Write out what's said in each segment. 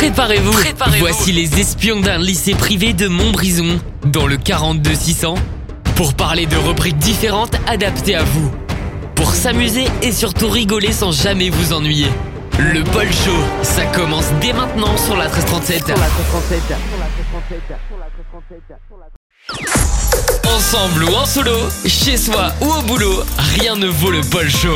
Préparez-vous. Voici les espions d'un lycée privé de Montbrison, dans le 42-600, pour parler de rubriques différentes adaptées à vous. Pour s'amuser et surtout rigoler sans jamais vous ennuyer. Le Paul Show, ça commence dès maintenant sur la 1337. Ensemble ou en solo, chez soi ou au boulot, rien ne vaut le Paul Show.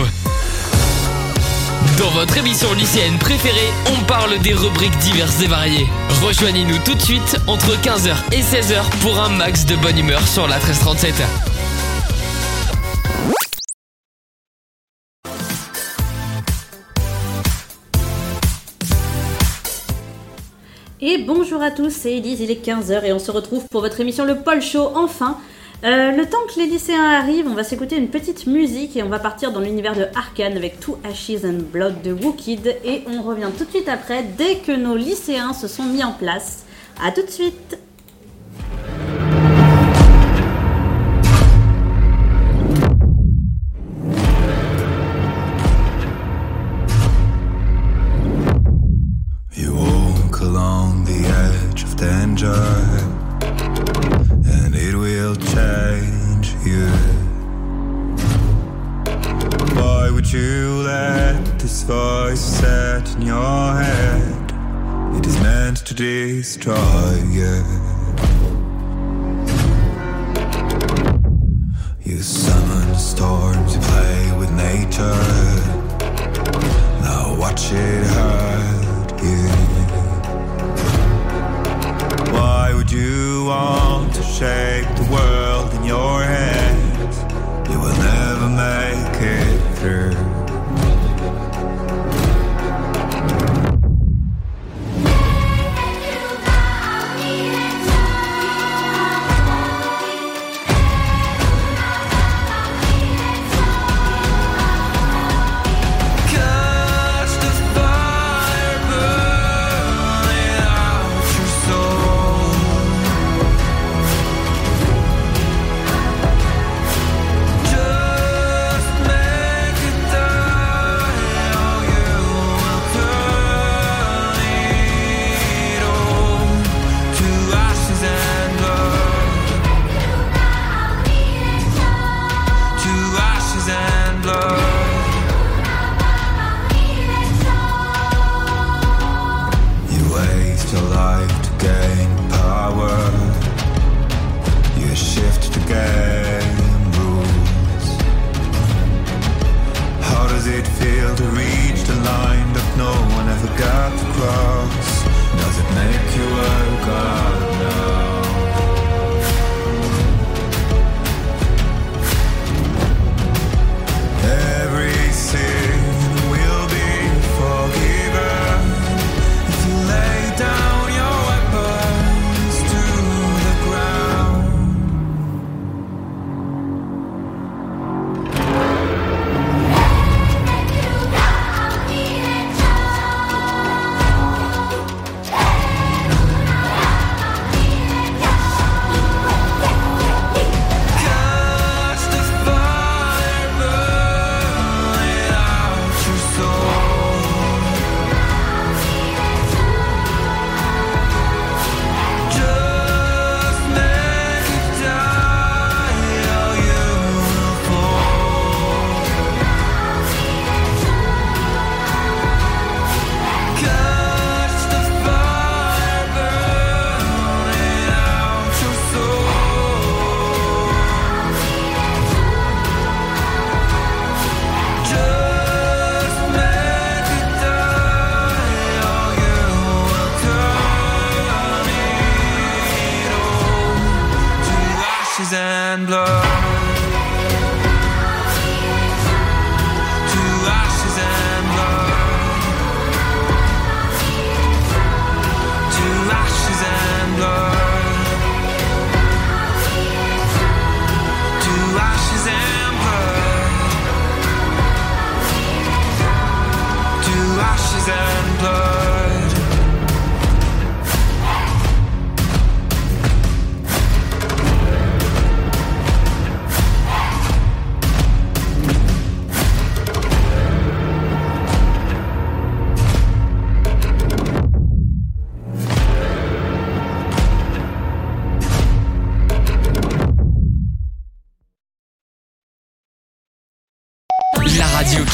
Dans votre émission lycéenne préférée, on parle des rubriques diverses et variées. Rejoignez-nous tout de suite entre 15h et 16h pour un max de bonne humeur sur la 1337. Et bonjour à tous, c'est Elise, il est 15h et on se retrouve pour votre émission Le Paul Show, enfin. Le temps que les lycéens arrivent, on va s'écouter une petite musique et on va partir dans l'univers de Arcane avec Two Ashes and Blood de Wookid et on revient tout de suite après dès que nos lycéens se sont mis en place. A tout de suite. You walk along the edge of danger, and it will change you. Why would you let this voice set in your head? It is meant to destroy you. You summon storms, you play with nature. Now watch it hurt you. Why would you want to shape the world in your hands? You will never make it through.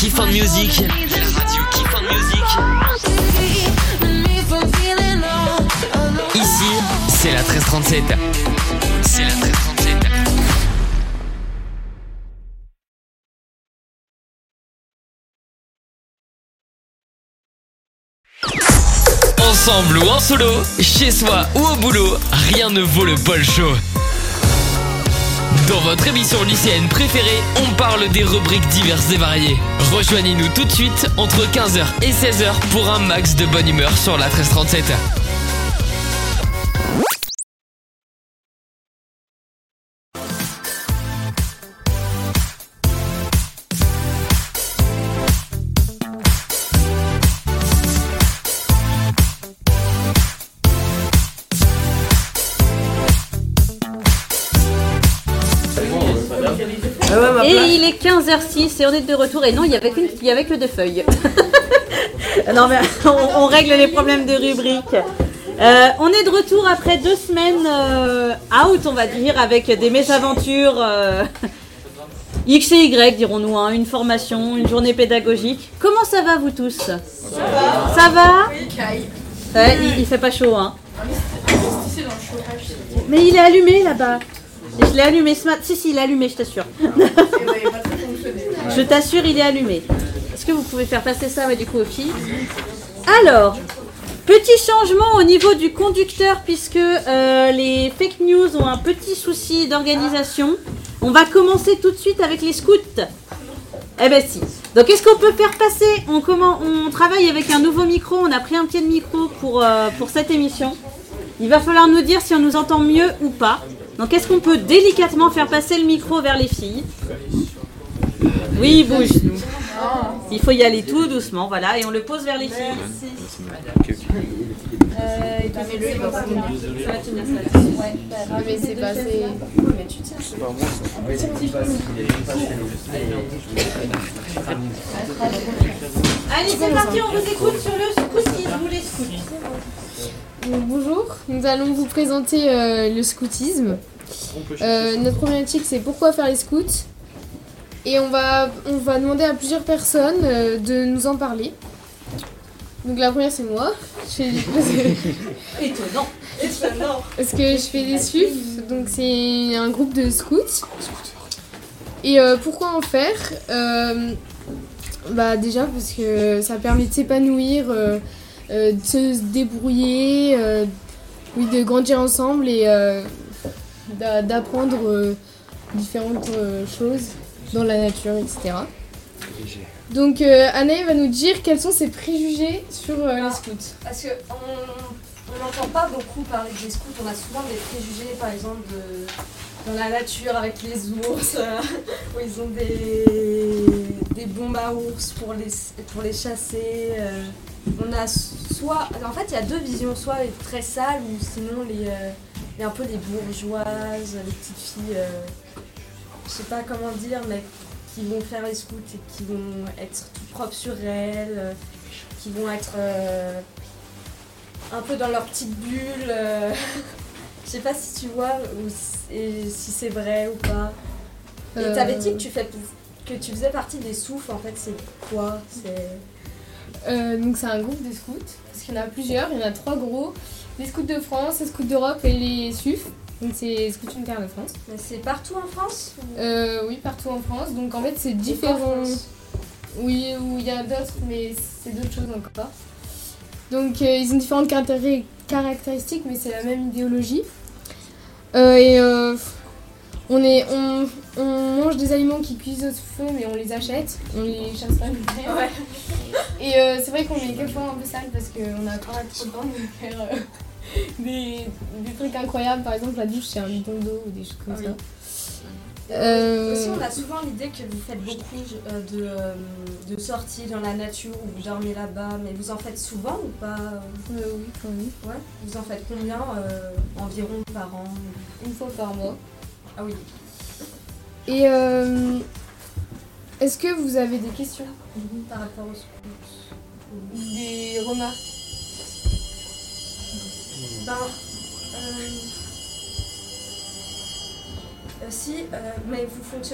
Kiff on Music. La radio Kiff on Music. Ici, c'est la 1337. C'est la 1337. Ensemble ou en solo, chez soi ou au boulot, rien ne vaut le Paul Show. Dans votre émission lycéenne préférée, on parle des rubriques diverses et variées. Rejoignez-nous tout de suite entre 15h et 16h pour un max de bonne humeur sur la 1337. Et il est 15h06 et on est de retour. Et non, il y avait que 2 feuilles. Non mais on règle les problèmes de rubrique. On est de retour après 2 semaines out, on va dire, avec des mésaventures X et Y, dirons-nous, hein, une formation, une journée pédagogique. Comment ça va vous tous ? Ça va ? Ouais, il fait pas chaud, hein. Mais il est allumé là-bas. Je l'ai allumé ce matin. Si, il est allumé, je t'assure. Je t'assure, il est allumé. Est-ce que vous pouvez faire passer ça, ouais, du coup, aux filles ? Alors, petit changement au niveau du conducteur, puisque les fake news ont un petit souci d'organisation. On va commencer tout de suite avec les scouts. Eh ben si. Donc, qu'est-ce qu'on peut faire passer ? On travaille avec un nouveau micro. On a pris un pied de micro pour cette émission. Il va falloir nous dire si on nous entend mieux ou pas. Donc, est-ce qu'on peut délicatement faire passer le micro vers les filles ? Oui, il bouge. Il faut y aller tout doucement, voilà, et on le pose vers les filles. Ça va tenir ça. Ouais, mais c'est passé. Allez, c'est parti, on vous écoute sur le scoutisme ou les scouts. Bonjour, nous allons vous présenter le scoutisme. Notre problématique, c'est pourquoi faire les scouts. Et on va demander à plusieurs personnes de nous en parler. Donc la première, c'est moi. Étonnant. Parce que je fais des SUF, donc c'est un groupe de scouts. Et pourquoi en faire ? Déjà parce que ça permet de s'épanouir, de se débrouiller, de grandir ensemble et d'apprendre différentes choses dans la nature, etc. Donc Anaï va nous dire quels sont ses préjugés sur les scouts. Parce qu'on n'entend pas beaucoup parler des scouts, on a souvent des préjugés par exemple dans la nature avec les ours, où ils ont des bombes à ours pour les chasser. On a soit, en fait il y a 2 visions, soit les très sales ou sinon un peu les bourgeoises, les petites filles, je sais pas comment dire, mais qui vont faire les scouts et qui vont être tout propres sur elles, qui vont être un peu dans leur petite bulle. Je sais pas si tu vois et si c'est vrai ou pas. Et t'avais dit que tu faisais partie des SOUF, en fait, c'est quoi ? Donc c'est un groupe de scouts, parce qu'il y en a plusieurs, il y en a 3 gros. Les scouts de France, les scouts d'Europe et les SUF. Donc c'est les scouts unitaires de France. Mais c'est partout en France ? Oui, partout en France. Donc en fait c'est différent. Oui, où il y a d'autres, mais c'est d'autres choses encore. Donc ils ont différentes caractéristiques, mais c'est la même idéologie. On mange des aliments qui cuisent au feu, mais on les achète, on les chasse pas. Ouais. Et c'est vrai qu'on est quelquefois un peu sale parce qu'on n'a pas trop de temps de faire des trucs incroyables. Par exemple, la douche, c'est un bidon d'eau ou des choses comme ça. Aussi, on a souvent l'idée que vous faites beaucoup de sorties dans la nature où vous dormez là-bas, mais vous en faites souvent ou pas ? Oui, quand même. Ouais. Vous en faites combien environ par an ? Une fois par mois. Ah oui. Et est-ce que vous avez des questions par rapport aux scouts ? Des remarques ? Mais vous fonctionnez comment ?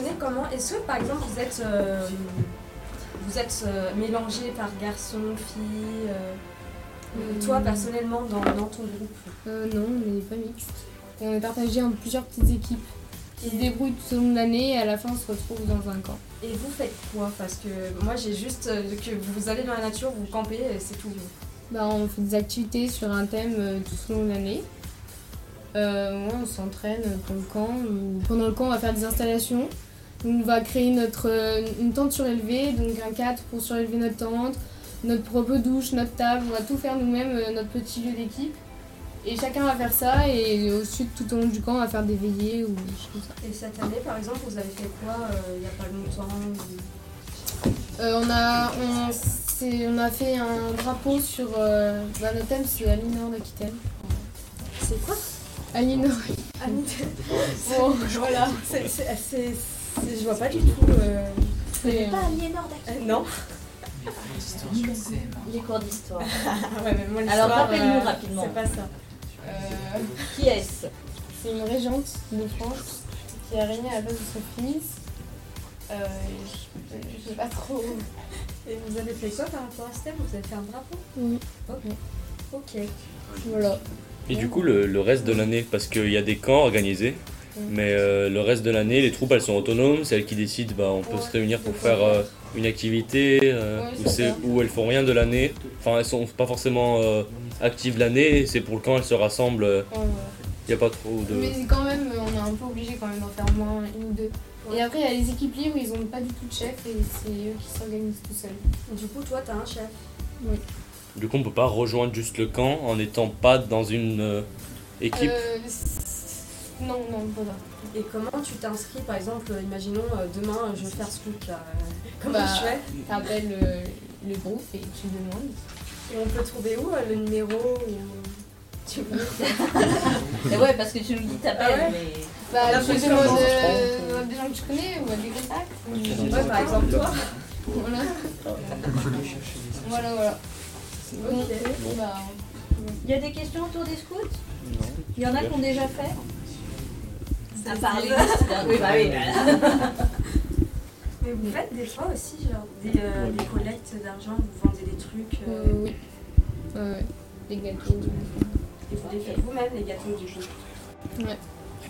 Est-ce que par exemple vous vous êtes mélangés par garçons, filles toi, personnellement, dans ton groupe Non, on n'est pas mixte. Et on est partagé en plusieurs petites équipes qui se débrouillent tout au long de l'année et à la fin on se retrouve dans un camp. Et vous faites quoi? Parce que moi j'ai juste que vous allez dans la nature, vous campez et c'est tout. On fait des activités sur un thème tout au long de l'année. On s'entraîne pour le camp. Pendant le camp, on va faire des installations. On va créer une tente surélevée, donc un cadre pour surélever notre tente, notre propre douche, notre table. On va tout faire nous-mêmes, notre petit lieu d'équipe. Et chacun va faire ça et ensuite tout au long du camp on va faire des veillées ou des choses comme ça. Et cette année par exemple vous avez fait quoi il n'y a pas longtemps on a fait un drapeau sur notre thème c'est Aliénor d'Aquitaine. C'est quoi? Aliénor. Bon voilà, je vois pas du tout. C'est pas Aliénor d'Aquitaine. Non. Les cours d'histoire. Ouais, mais moi, alors rappelle-nous rapidement. C'est pas ça. Qui est-ce? C'est une régente de France qui a régné à la place de son fils. Je sais pas trop. Et vous avez fait quoi par rapport à ce thème? Vous avez fait un drapeau? Oui. Ok. Voilà. Et du coup, le reste de l'année, parce qu'il y a des camps organisés, mais le reste de l'année, les troupes elles sont autonomes, c'est elles qui décident, on peut se réunir pour faire une activité où elles font rien de l'année. Enfin, elles sont pas forcément actives l'année, c'est pour le camp, elles se rassemblent. Il n'y a pas trop de. Mais quand même, on est un peu obligé quand même d'en faire au moins une ou deux. Et après, il y a les équipes libres, ils n'ont pas du tout de chef et c'est eux qui s'organisent tout seuls. Du coup, toi, t'as un chef? Oui. Du coup, on peut pas rejoindre juste le camp en n'étant pas dans une équipe. Non, on peut pas. Et comment tu t'inscris? Par exemple, imaginons demain je veux faire scout là. Comment je fais? T'appelles le groupe et tu demandes. Et on peut trouver où le numéro ou... Tu veux? Et ouais, parce que tu nous dis t'appelles, mais... tu demandes à des gens que tu connais ou à des contacts. Ouais, par exemple toi. Voilà. Voilà. Ok. Il y a des questions autour des scouts? Non. Il y en a qui ont déjà fait? À part les oui, bah oui. Mais vous faites des fois aussi genre des collectes d'argent, vous vendez des trucs Oui. Des gâteaux. Et vous les faites vous-même les gâteaux du coup? Ouais.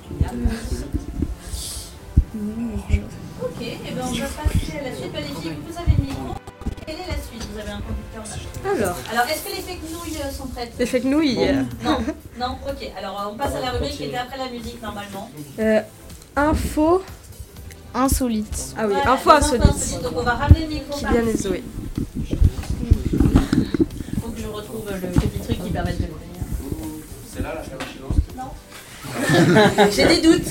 Ok, et ben on va passer à la suite. Les filles, vous avez le micro. Quelle est la suite? Vous avez un conducteur. Alors, est-ce que les fake nouilles sont prêtes? Les fake nouilles Non, ok. Alors, on passe à la rubrique qui était après la musique normalement. Info insolite. Ah oui, Voilà, info les insolite. Donc, on va ramener le micro par Kylian et ici. Zoé. Faut que je retrouve le petit truc qui permet de le venir. C'est là la ferme silence? Non. J'ai des doutes.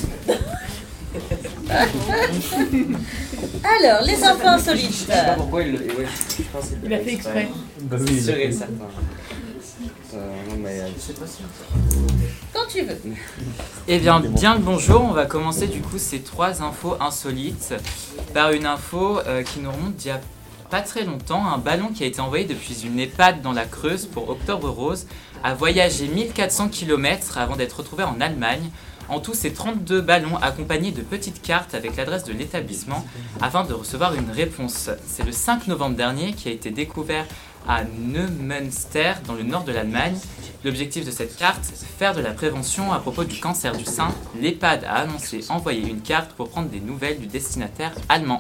Alors, les infos insolites. Je sais pas pourquoi il a fait exprès. Bah oui, Sûr et certain. Non mais Quand tu veux. Eh bien le bonjour, on va commencer du coup ces 3 infos insolites par une info qui nous remonte d'il y a pas très longtemps. Un ballon qui a été envoyé depuis une EHPAD dans la Creuse pour Octobre Rose a voyagé 1400 km avant d'être retrouvé en Allemagne. En tout, c'est 32 ballons accompagnés de petites cartes avec l'adresse de l'établissement afin de recevoir une réponse. C'est le 5 novembre dernier qui a été découvert à Neumünster, dans le nord de l'Allemagne. L'objectif de cette carte, faire de la prévention à propos du cancer du sein. L'EHPAD a annoncé envoyer une carte pour prendre des nouvelles du destinataire allemand.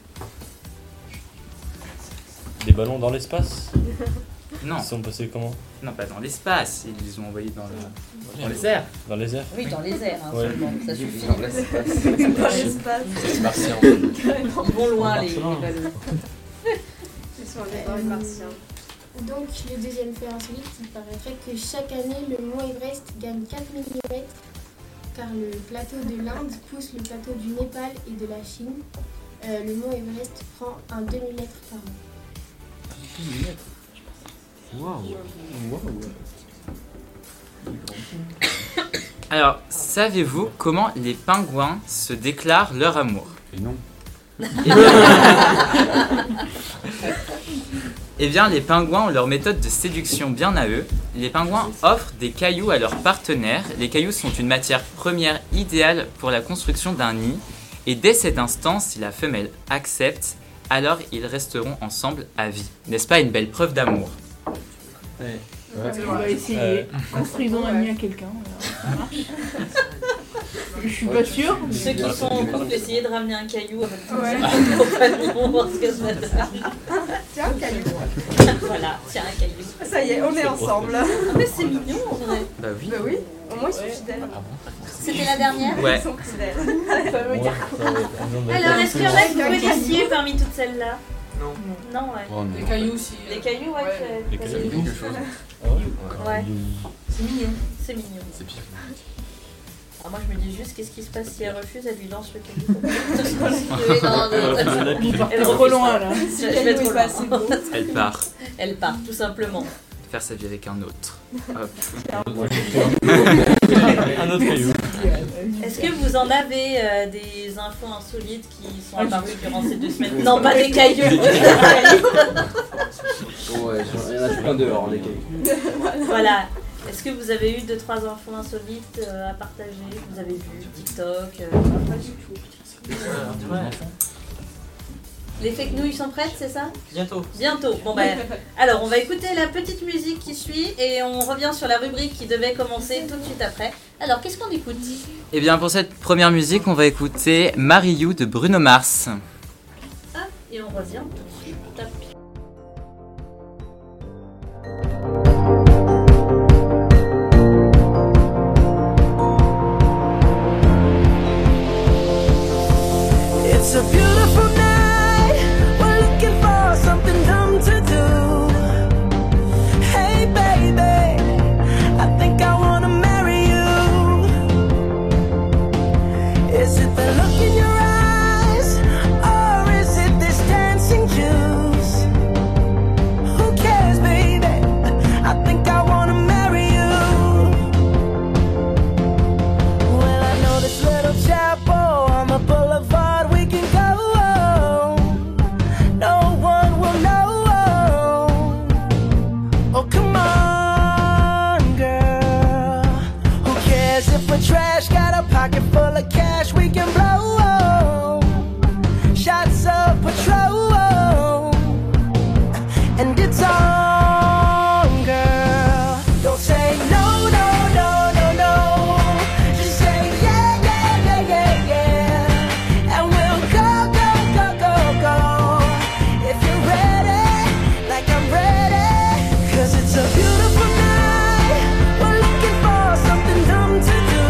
Des ballons dans l'espace? Non, Ils sont passés comment? non pas dans l'espace, ils les ont envoyés dans les airs. Dans les airs? Oui, dans les airs, hein, Ouais. seulement. Ça suffit. dans l'espace. Dans l'espace. C'est martien. Ils vont loin, les ballons. Ils sont allés dans les martiens. Donc, le deuxième fait insolite, il paraîtrait que chaque année, le mont Everest gagne 4 mm, car le plateau de l'Inde pousse le plateau du Népal et de la Chine. Le mont Everest prend un demi-mètre par an. Alors, savez-vous comment les pingouins se déclarent leur amour? Et non. Eh bien, les pingouins ont leur méthode de séduction bien à eux. Les pingouins offrent des cailloux à leurs partenaires. Les cailloux sont une matière première idéale pour la construction d'un nid. Et dès cet instant, si la femelle accepte, alors ils resteront ensemble à vie. N'est-ce pas une belle preuve d'amour? Ouais. On va essayer. Construisons un nid à quelqu'un. Je suis pas sûre. Ceux qui sont en couple, essayez de ramener un caillou avec ton compagnon, voir ce que ça donne. Tiens, un caillou. Voilà, tiens, un caillou. Ça y est, on est ensemble. Mais c'est mignon en vrai. Bah oui. Bah oui, au moins ils sont fidèles. C'était la dernière? Ouais. Ils sont fidèles. Ça veut dire quoi? Alors, est-ce qu'il y en a qui vous connaissiez parmi toutes celles-là? Non. Non, ouais. Oh, non. Les cailloux aussi. Les cailloux, ouais. Les cailloux. Quelque chose. Ouais. C'est mignon. C'est mignon. C'est pire. Alors moi je me dis juste qu'est-ce qui se passe si elle refuse, elle lui lance le caillou. Elle trop loin là. Je vais trop loin. Elle part. Elle part tout simplement. Faire sa vie avec un autre. Hop. Un autre caillou. Est-ce que vous en avez des infos insolites qui sont apparues durant ces 2 semaines? Non, pas des cailloux. Ouais, il y en a plein dehors, les cailloux. Voilà. Est-ce que vous avez eu 2-3 infos insolites à partager? Vous avez vu TikTok? Pas du tout. Les fake news sont prêtes, c'est ça? Bientôt. Bientôt. Bon ben, alors on va écouter la petite musique qui suit et on revient sur la rubrique qui devait commencer tout de suite après. Alors qu'est-ce qu'on écoute? Et bien pour cette première musique, on va écouter Marry You de Bruno Mars. Ah, et on revient tout de suite. Top. It's a beautiful night. We're looking for something dumb to do. Hey baby, I think I wanna marry you. Is it the look in your eyes, or is it this dancing juice? Who cares, baby? I think I wanna marry you. Well, I know this little chapel on the boulevard. Trash, got a pocket full of cash we can blow. Shots of Patrol, and it's on, girl. Don't say no, no, no, no, no. Just say yeah, yeah, yeah, yeah, yeah. And we'll go, go, go, go, go. If you're ready, like I'm ready. 'Cause it's a beautiful night. We're looking for something dumb to do.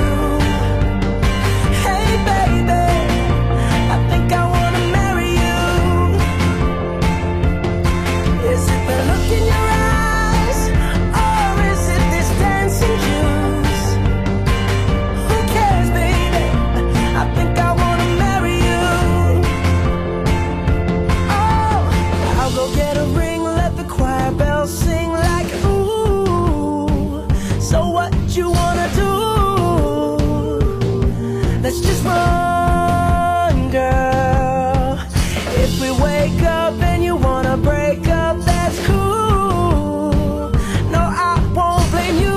Let's just run, girl. If we wake up and you wanna break up, that's cool. No, I won't blame you.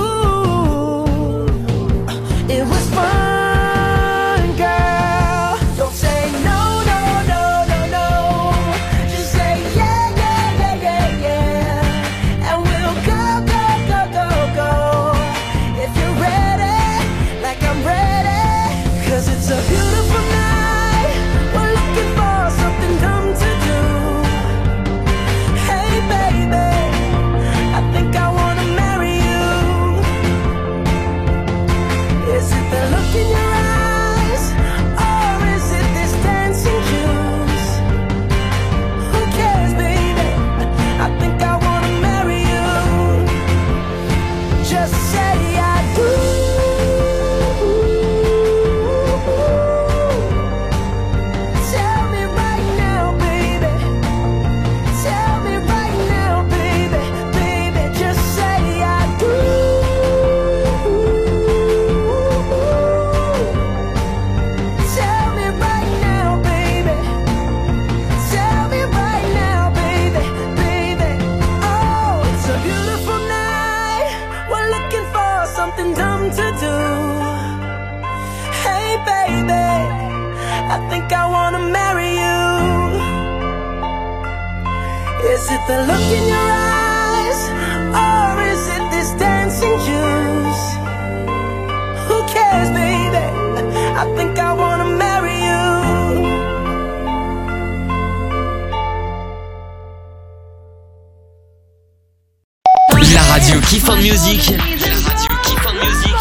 It was fun, girl. Don't say no, no, no, no, no. Just say yeah, yeah, yeah, yeah, yeah. And we'll go, go, go, go, go. If you're ready, like I'm ready. 'Cause it's a beautiful night. We're looking for something dumb to do. Hey baby, I think I wanna marry you. Is it the look in your eyes, or is it this dancing juice? Who cares, baby? I think I wanna marry you. Just say I do. Something dumb to do. Hey baby, I think I wanna marry you. Is it the look in your eyes, or is it this dancing juice? Who cares, baby? I think I wanna marry you. La radio Kiff on Music. La radio Kiff on Music.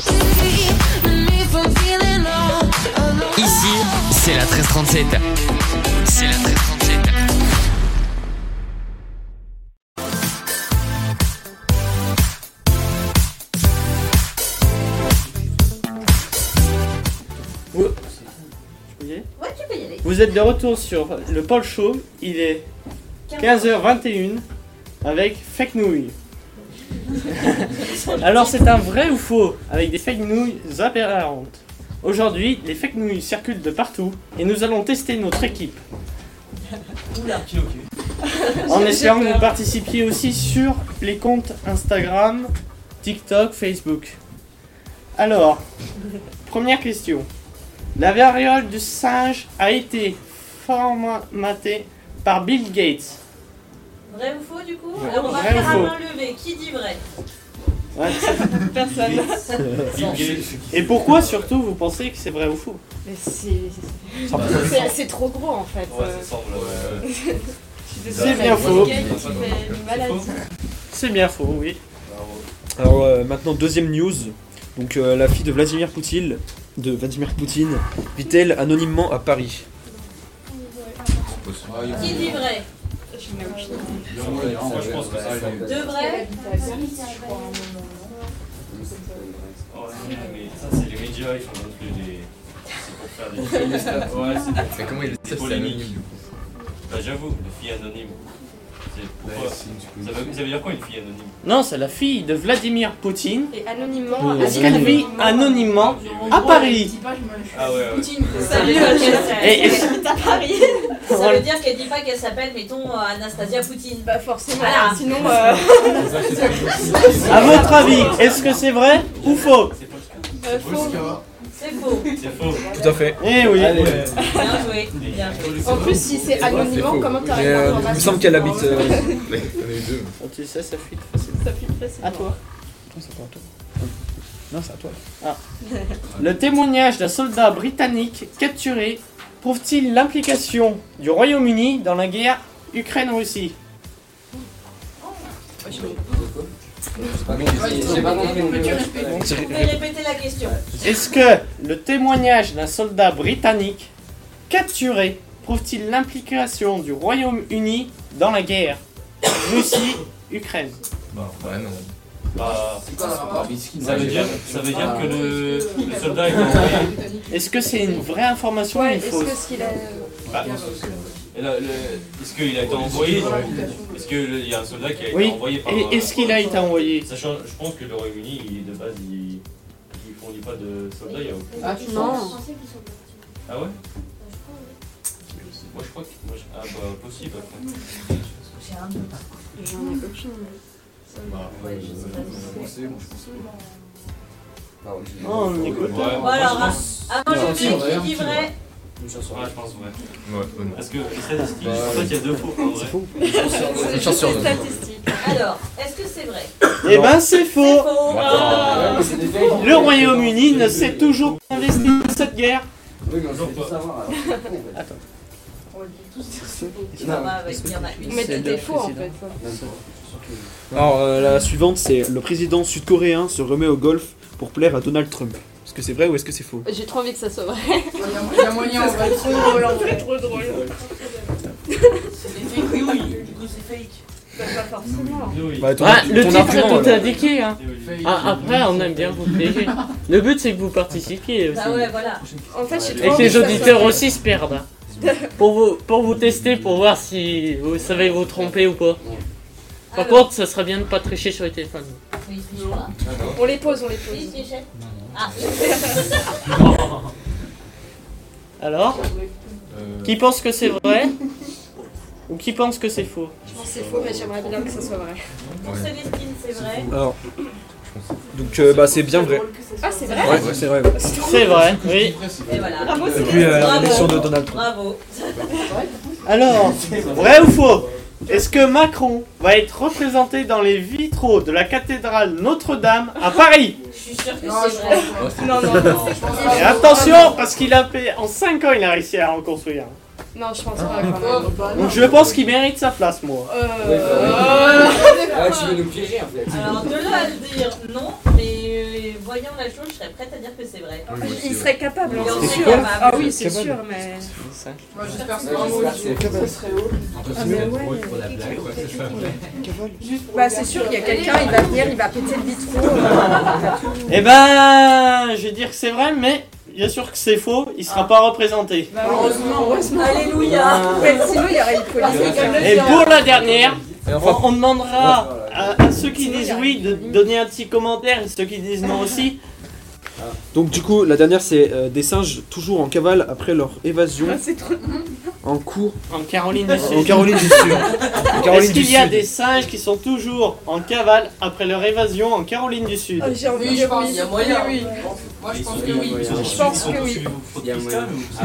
Ici, c'est la 1337. C'est la 1337. Ouais, tu peux y aller. Vous êtes de retour sur le Paul Show. Il est 15h21 avec Fake News. Alors c'est un vrai ou faux avec des fake news aberrantes. Aujourd'hui, les fake news circulent de partout et nous allons tester notre équipe. En espérant que vous participiez aussi sur les comptes Instagram, TikTok, Facebook. Alors, première question. La variole du singe a été formatée par Bill Gates. Vrai ou faux du coup? Ouais. Alors on va Vrai faire ou à faux? main levée. Qui dit vrai? Ouais. Personne. Et pourquoi surtout vous pensez que c'est vrai ou faux? Mais c'est trop gros en fait. Ouais, ça semble. C'est bien faux. Maladie. C'est bien faux, oui. Alors maintenant deuxième news. Donc la fille de Vladimir Poutine vit-elle anonymement à Paris? Qui dit vrai? Moi je pense que c'est Deux vrais? mais ça c'est les médias, ils font des. C'est pour faire des. Ouais, c'est. Mais comment il c'est polémique du coup? Bah j'avoue, les filles anonymes. Pourquoi ça veut dire quoi une fille anonyme? Non, c'est la fille de Vladimir Poutine. Et anonymement. Est-ce qu'elle vit anonymement à Paris? Ah ouais. Poutine, ça veut dire qu'elle Et habite à Paris. Ça veut dire qu'elle dit pas qu'elle s'appelle, mettons, Anastasia Poutine. Bah forcément. Voilà. Sinon. À votre avis, est-ce que c'est vrai ou faux? Faux. C'est faux. C'est faux. Tout à fait. Eh oui. Bien joué. Bien joué. En plus, si c'est anonymement, comment t'as Mais il me semble qu'elle habite. Oh, tu sais, ça fuite facile. Ça fuit facile. À toi. C'est pas à toi. Non, c'est à toi. Ah. Le témoignage d'un soldat britannique capturé prouve-t-il l'implication du Royaume-Uni dans la guerre Ukraine-Russie? J'ai pas compris. Vous pouvez répéter la question. Est-ce que le témoignage d'un soldat britannique capturé prouve-t-il l'implication du Royaume-Uni dans la guerre Russie-Ukraine? Ouais, non. Bah, ça veut dire que le soldat est envoyé. Est-ce que c'est une vraie information ou une fausse? Est-ce qu'il a. Bah, est-ce qu'il a été envoyé? Est-ce qu'il y a un soldat qui a été envoyé par... Et est-ce qu'il a été envoyé? Sachant, je pense que le Royaume-Uni, de base, il fournit pas de soldats, il y a aucun... Ah, non. Ah ouais? Moi je crois que... Ah bah, possible après. J'en ai aucune. Oh, on écoute. Bon alors, avant le qui dit vrai? Une chance sur deux. Ouais, je pense vrai. Ouais, parce que les statistiques, en fait, il y a deux faux. C'est faux. Une chance sur deux. Alors, est-ce que c'est vrai? Eh ben c'est faux. C'est faux. Ah. Le Royaume-Uni ne s'est toujours pas investi dans cette guerre. Oui, mais on peut savoir. Attends. Il y en a une. Mais t'étais faux en fait. Alors la suivante c'est le président sud-coréen se remet au golf pour plaire à Donald Trump. Est-ce que c'est vrai ou est-ce que c'est faux? J'ai trop envie que ça soit vrai. Il y a moyen, on va être trop drôle en fait. Trop drôle. C'est fake, oui, du coup c'est fake. Pas forcément. Ah, le titre est tout indiqué. Hein. Ah, après, on aime bien vous piéger. Le but, c'est que vous participiez aussi. Ah ouais, voilà. En fait, j'ai trop Et que envie les ça auditeurs soit aussi se perdent. Pour vous tester, pour voir si vous savez vous tromper ou pas. Par contre, ça serait bien de ne pas tricher sur les téléphones. Oui, triche pas. On les pose. Oui, trichait. Ah. Alors, qui pense que c'est vrai ou qui pense que c'est faux? Je pense que c'est faux, mais j'aimerais bien que ça soit vrai. Pour Célestine, c'est vrai. Alors, donc c'est bien vrai. Ah, c'est vrai? Ouais, c'est vrai. C'est vrai, oui. Et voilà. Et puis la réélection de Donald Trump. Bravo. Alors, vrai ou faux? Est-ce que Macron va être représenté dans les vitraux de la cathédrale Notre-Dame à Paris? Je suis sûre que c'est vrai. Non. Et attention, parce qu'il a fait, en 5 ans, il a réussi à en construire. Non, je pense pas quand même. Donc je pense qu'il mérite sa place, moi. Tu veux nous piéger en fait. Alors de là à le dire non, mais voyant la chose, je serais prête à dire que c'est vrai. Il serait capable, Il en c'est serait sûr. capable. Ah oui, c'est sûr, mais... Moi j'espère que c'est vraiment Bah c'est sûr, il y a quelqu'un, il va venir, il va péter le vitraux. Eh ben, je vais dire que c'est vrai, mais bien sûr que c'est faux, il sera pas représenté. Heureusement. Alléluia. Sinon, il y aurait eu police. Et pour la dernière, on demandera à ceux qui disent oui de donner un petit commentaire et ceux qui disent non aussi. Donc du coup, la dernière c'est des singes toujours en cavale après leur évasion en cours En Caroline du Sud. en Caroline du Sud. En Caroline Est-ce du qu'il y a Sud. des singes qui sont toujours en cavale après leur évasion en Caroline du Sud? J'ai envie de Oui, je dire pense oui. qu'il y a moyen. Oui. Moi je pense que oui. Je pense que oui. Il y a moyen.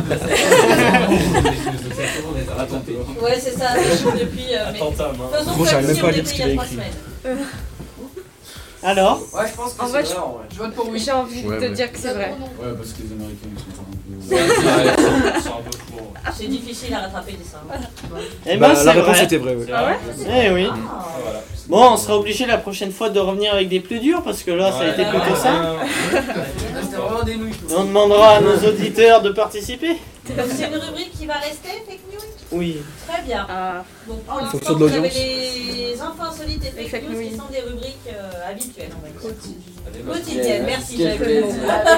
Ouais, c'est ça, depuis. Mais faisons Gros, j'arrive comme même si pas on à lire était ce il qu'il y a a 3 écrit. semaines. Alors? Ouais, je pense que En c'est vrai, vrai. En vrai. Je vote pour oui. J'ai envie de te dire que c'est vrai. Ouais, parce que les Américains ils sont un peu. C'est difficile à rattraper des singes. Eh Bah, ben, c'est la réponse vrai. était vraie. Ouais. Ah ouais? Eh oui. Bon, on sera obligé la prochaine fois de revenir avec des plus durs parce que là, ça a été plutôt simple. C'était vraiment des nouilles. On demandera à nos auditeurs de participer. Donc c'est une rubrique qui va rester, fake news? Oui. Très bien. Donc pour l'instant, fonction de vous avez l'audience. les infos insolites et fake news qui sont des rubriques habituelles, on va dire. Quotidiennes, merci, j'avais le mot.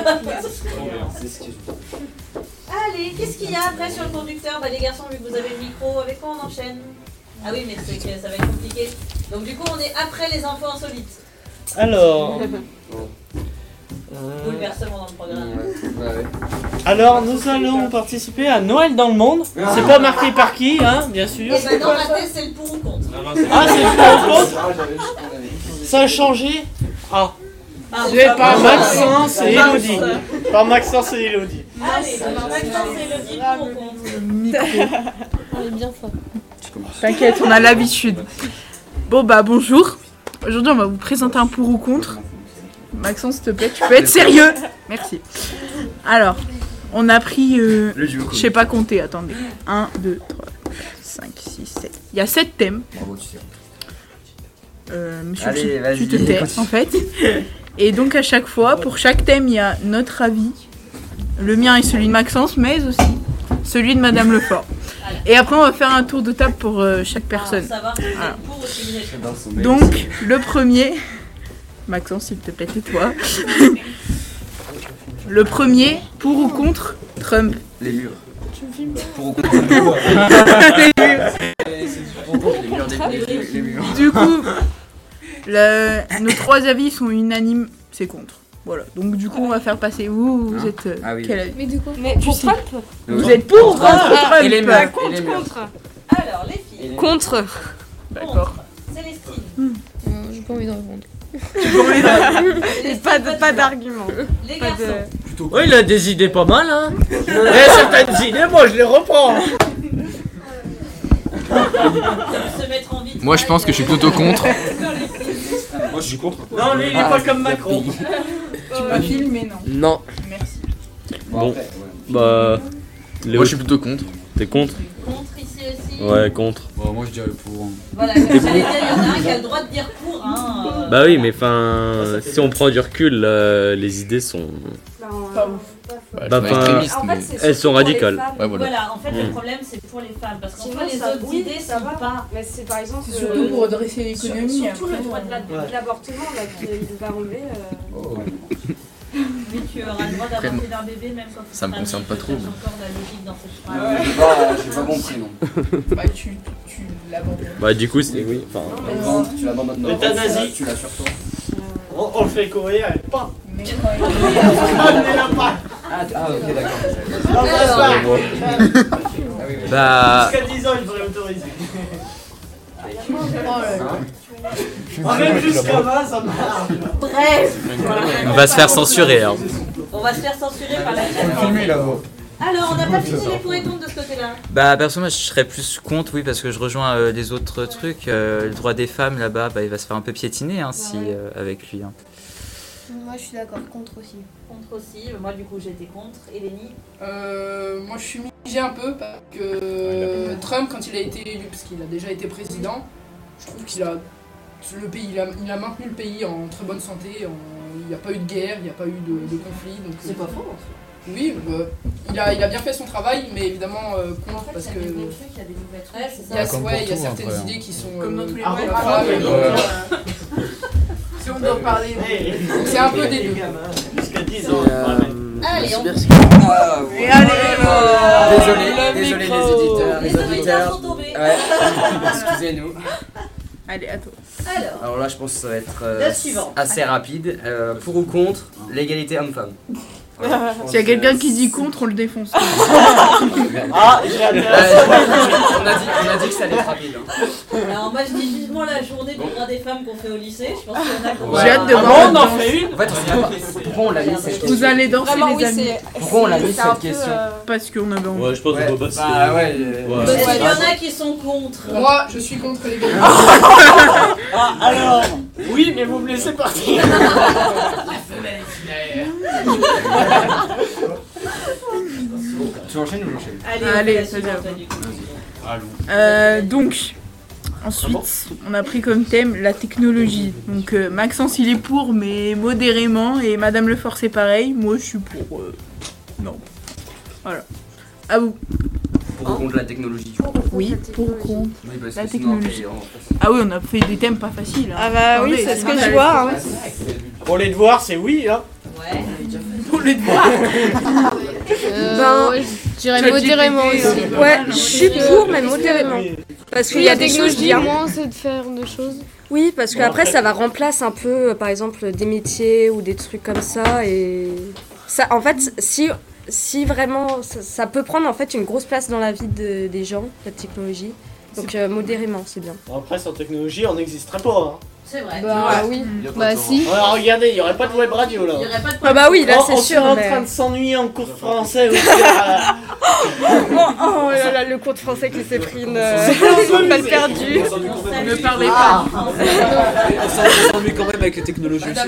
Allez, qu'est-ce qu'il y a après sur le conducteur? Bah les garçons, vu que vous avez le micro, avec quoi on enchaîne? Ah oui, mais c'est que ça va être compliqué. Donc du coup, on est après les infos insolites. Alors. Bouleversement dans le programme. Alors, nous allons participer à Noël dans le monde. C'est pas marqué par qui, hein, bien sûr. Et maintenant, ma thèse, c'est le pour ou contre. Ah, c'est le pour ou contre? Ça a changé? Ah. C'est par Maxence et Elodie. Par Maxence et Elodie. Allez, donc Maxence et Elodie, pour ou contre? On est bien fort. T'inquiète, on a l'habitude. Bon bah bonjour. Aujourd'hui on va vous présenter un pour ou contre. Maxence, s'il te plaît, tu peux être sérieux. Merci. Alors, on a pris... je sais pas compter, attendez. 1, 2, 3, 5, 6, 7. Il y a 7 thèmes. Bravo, tu sais. Monsieur, Allez, vas-y. tu te tais, en fait. Et donc à chaque fois, pour chaque thème, il y a notre avis. Le mien et celui de Maxence, mais aussi celui de Madame Lefort. Et après, on va faire un tour de table pour chaque personne. Savoir si vous êtes pour ou si vous êtes contre. Donc, le premier... Maxence, s'il te plaît, tais-toi. Le premier, pour ou contre Trump? Les murs. Pour ou contre les murs. Du coup, nos 3 avis sont unanimes, c'est contre. Voilà, donc du coup, on va faire passer vous êtes Ah oui. quel avis? Mais du coup, Mais pour Trump? Vous êtes pour ou contre Trump? Et les murs. Contre, contre. Alors, les filles. Contre. D'accord. Célestine. j'ai pas envie de répondre. Pas d'argument. Les garçons. Oui, il a des idées pas mal, hein. Et certaines idées, moi, je les reprends. Se mettre en vitrine. Moi je pense que je suis plutôt contre. Moi je suis contre. Non, lui, il est pas comme Macron. Tu m'as filmé, non? Non. Merci. Bon. Bah. Léo, Moi je suis plutôt contre. t'es contre? Contre ici aussi. Ouais, contre. Bon, moi je dirais pour. Voilà, comme j'allais dire, il y en a un qui a le droit de dire pour, hein. Bah oui, mais enfin, si on prend du recul, les idées sont. Pas ouf. Bah, Bah, c'est enfin, extrémiste, En mais. fait, c'est elles surtout sont pour les radicales. femmes. Ouais, voilà. Voilà, en fait, le problème, c'est pour les femmes. Parce qu'en Sinon, fait, les ça- autres oui, idées ça sont va. pas. Mais c'est par exemple. C'est surtout pour redresser l'économie. Surtout le après, droit de l'avortement là, qui va enlever. Oh. Oui, tu auras le droit Après, d'avorter d'un bébé, même quand ça me concerne pas trop, mais... mais- encore la logique dans cette phrase. J'ai pas compris non. Bah, tu l'abandonnes. Bah, du coup, c'est oui. Enfin, Non, tu l'abandonnes dans L'euthanasie. tu l'as sur toi. On le fait courir, elle pas. Mais quand il Ah ok d'accord. Non, passe pas. bah. Jusqu'à 10 ans, il devrait autoriser. Oh là là. Ah, même jusqu'à 20, ça marche. Bref, On va se faire censurer, hein. on va se faire censurer par la chaîne. Filmé là-bas. Alors, on n'a pas fini les pour et contre de ce côté-là. Bah perso moi je serais plus contre, oui, parce que je rejoins les autres trucs. Le droit des femmes là-bas, bah, il va se faire un peu piétiner si avec lui. Hein. Moi je suis d'accord, contre aussi. Contre aussi, moi du coup j'étais contre. Eleni? Moi je suis mitigée un peu parce que Trump, quand il a été élu, parce qu'il a déjà été président, je trouve qu'il a il a maintenu le pays en très bonne santé, il n'y a pas eu de guerre, il n'y a pas eu de conflit. C'est pas faux. Oui, il a bien fait son travail, mais évidemment contre parce que il y a certaines idées qui sont comme dans tous les si on doit parler, c'est un peu des deux. Jusqu'à 10 ans. Allez, on... Désolé les auditeurs. Ouais. Excusez-nous. Allez, à toi. Alors là, je pense que ça va être La suivante. assez rapide. Pour ou contre l'égalité homme-femme? S'il y a quelqu'un qui dit contre, on le défonce. Ah, j'ai hâte. On a dit que ça allait être rapide. Hein. Alors moi je dis vivement la journée du droit des femmes qu'on fait au lycée. Je pense qu'il y en a qui J'ai hâte de voir. On en fait une. En fait, pourquoi on l'a mis cette question? Vous allez danser les amis. Pourquoi on l'a mis cette question? Parce qu'on avait envie. Ouais, je pense qu'on doit passer. Bah ouais. Est-ce qu'il y en a qui sont contre? Moi, je suis contre les gars. Ah, alors, oui, mais vous me laissez partir. Tu enchaînes ou j'enchaîne? Allez, ça vient. Donc, ensuite, on a pris comme thème la technologie. Donc, Maxence il est pour, mais modérément, et Madame Lefort c'est pareil. Moi, je suis pour. Non. Voilà. À vous. Pour ou contre la technologie? Oui, pour ou contre Oui, parce la que sinon, technologie. après, Ah oui, on a fait des thèmes pas faciles. Hein. Ah bah oui, c'est ce que je vois. Hein. Pour les devoirs, c'est oui, hein. Ouais. Pour les devoirs. Je dirais modérément aussi. Ouais, je suis pour, mais modérément. Parce qu'il y a des choses bien. Moins, c'est de faire des choses. Oui, parce qu'après, ça va remplacer un peu, par exemple, des métiers ou des trucs comme ça. Et ça, en fait, si vraiment, ça peut prendre en fait une grosse place dans la vie des gens, la technologie. Donc modérément, c'est bien. Après, sans technologie, on n'existerait pas. Hein. C'est vrai. Bah oui. Bah si. Alors regardez, il n'y aurait pas de web radio là. Il y aurait pas de Ah bah oui, là c'est on sûr. serait en Mais... train de s'ennuyer en cours de français. Ou oh là là, le cours de français qui s'est pris une balle perdue. Ne parlez pas. On s'ennuie quand même avec les technologies aussi.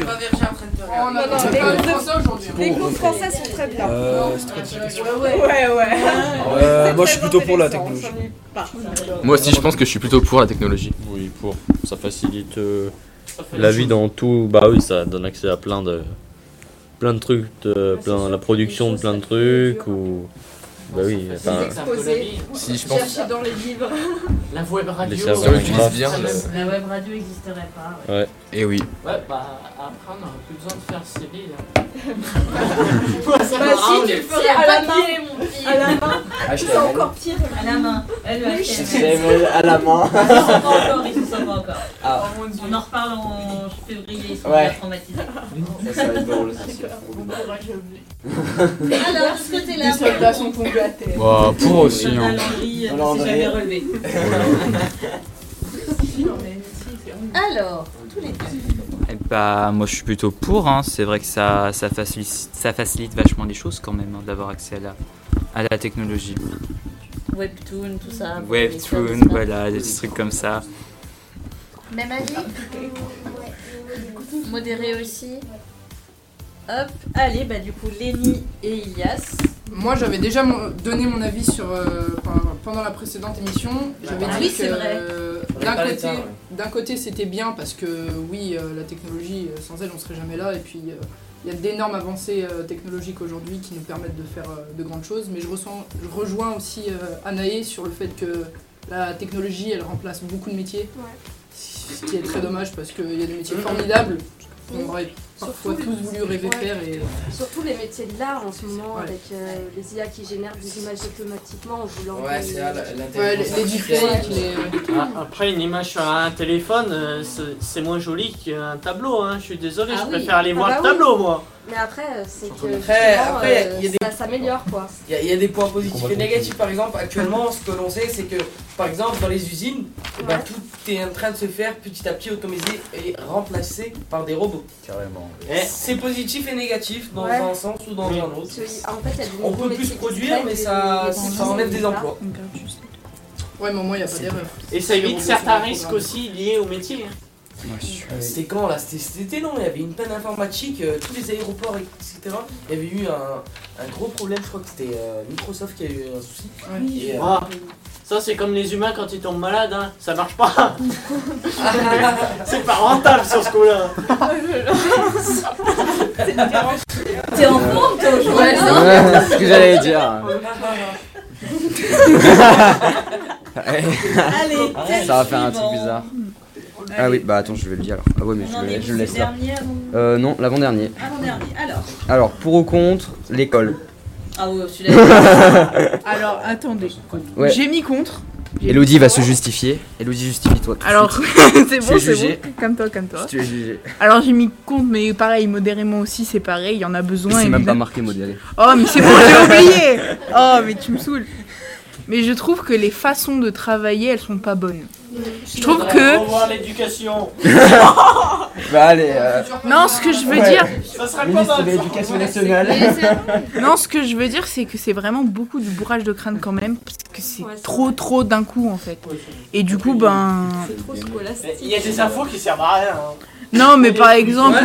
Les cours de français sont très bien. Moi je suis plutôt pour la technologie. Moi aussi je pense que je suis plutôt pour la technologie. Oui, pour. Ça facilite la vie dans tout. Bah oui, ça donne accès à plein de trucs, la production de plein de trucs ou. Bah oui, enfin. Si je pense. Chercher dans les livres. La web radio. Les serveurs utilisent bien. La web radio n'existerait pas. Ouais. Et oui. Ouais, bah après on n'aurait plus besoin de faire CV là. Bah si, tu le ferais à la main, mon petit. À la main. C'est encore pire. À la main. C'est à la main. Ils se sentent pas encore. Ah. On en reparle en février, ils sont Ouais. bien traumatisés. Ça va être drôle, c'est sûr. Alors, de ce côté-là. Les soldats sont tombés à terre. Bah, pour aussi. Hein. Landry ne s'est jamais relevé. Alors, tous les deux. Et bah, moi je suis plutôt pour, hein. C'est vrai que ça facilite vachement les choses quand même, hein, d'avoir accès à la technologie. Webtoon, tout ça. Webtoon, voilà, des trucs comme ça. Même avis. Modéré aussi. Hop, allez, bah du coup, Lénie et Ilias. Moi, j'avais déjà donné mon avis sur pendant la précédente émission. J'avais dit c'est vrai. D'un côté, c'était bien parce que oui, la technologie, sans elle, on serait jamais là. Et puis, il y a d'énormes avancées technologiques aujourd'hui qui nous permettent de faire de grandes choses. Mais je rejoins aussi Anaé sur le fait que la technologie, elle remplace beaucoup de métiers. Ouais. Ce qui est très dommage parce qu'il y a des métiers formidables qu'on aurait parfois tous voulu rêver faire. Et... Surtout les métiers de l'art en ce moment, Ouais. avec les IA qui génèrent des images automatiquement en voulant. Ouais, c'est là, Ouais, les deepfakes, Après, une image sur un téléphone, c'est moins joli qu'un tableau. Hein. Je suis désolé, Ah je oui. préfère aller Ah voir bah le oui. tableau, moi. Mais après, c'est que Après, il y a des... ça s'améliore quoi. Il y a des points positifs et négatifs. Par exemple, actuellement, ce que l'on sait, c'est que, par exemple, dans les usines, tout est en train de se faire petit à petit automatisé et remplacé par des robots. Carrément. C'est positif et négatif dans un sens ou dans un autre. En fait, on peut plus produire, mais ça enlève des emplois. Ouais, mais au moins, il n'y a pas d'erreur. Et ça évite certains risques aussi liés au métier. C'était quand là? C'était long, il y avait une panne informatique, tous les aéroports, etc. Il y avait eu un gros problème, je crois que c'était Microsoft qui a eu un souci. Oui. Et, ça c'est comme les humains quand ils tombent malades, hein. Ça marche pas. C'est pas rentable sur ce coup-là. T'es en forme toi aujourd'hui? Ouais, c'est ce que j'allais dire. Allez, ça va faire un truc bizarre. Ah oui, bah attends, je vais le dire alors. Ah ouais, mais je le laisse là. Non, l'avant-dernier. Alors, pour ou contre l'école? Ah ouais, celui-là. Alors, attendez. Ouais. J'ai mis contre. Elodie va se justifier. Elodie, justifie-toi. Alors, c'est bon, c'est bon. Comme toi. Tu es jugé. Alors, j'ai mis contre, mais pareil, modérément aussi, c'est pareil, il y en a besoin. C'est même pas marqué modéré. Oh, mais c'est bon, j'ai oublié. Oh, mais tu me saoules. Mais je trouve que les façons de travailler, elles sont pas bonnes. Je trouve que... Faut voir l'éducation. Bah allez. Non, ce que je veux dire... Ça sera ministre de l'Éducation nationale. Non, ce que je veux dire, c'est que c'est vraiment beaucoup de bourrage de crâne quand même, parce que c'est trop d'un coup en fait. Et du coup, ben... C'est trop scolastique. Il y a des infos qui servent à rien. Non, mais par exemple...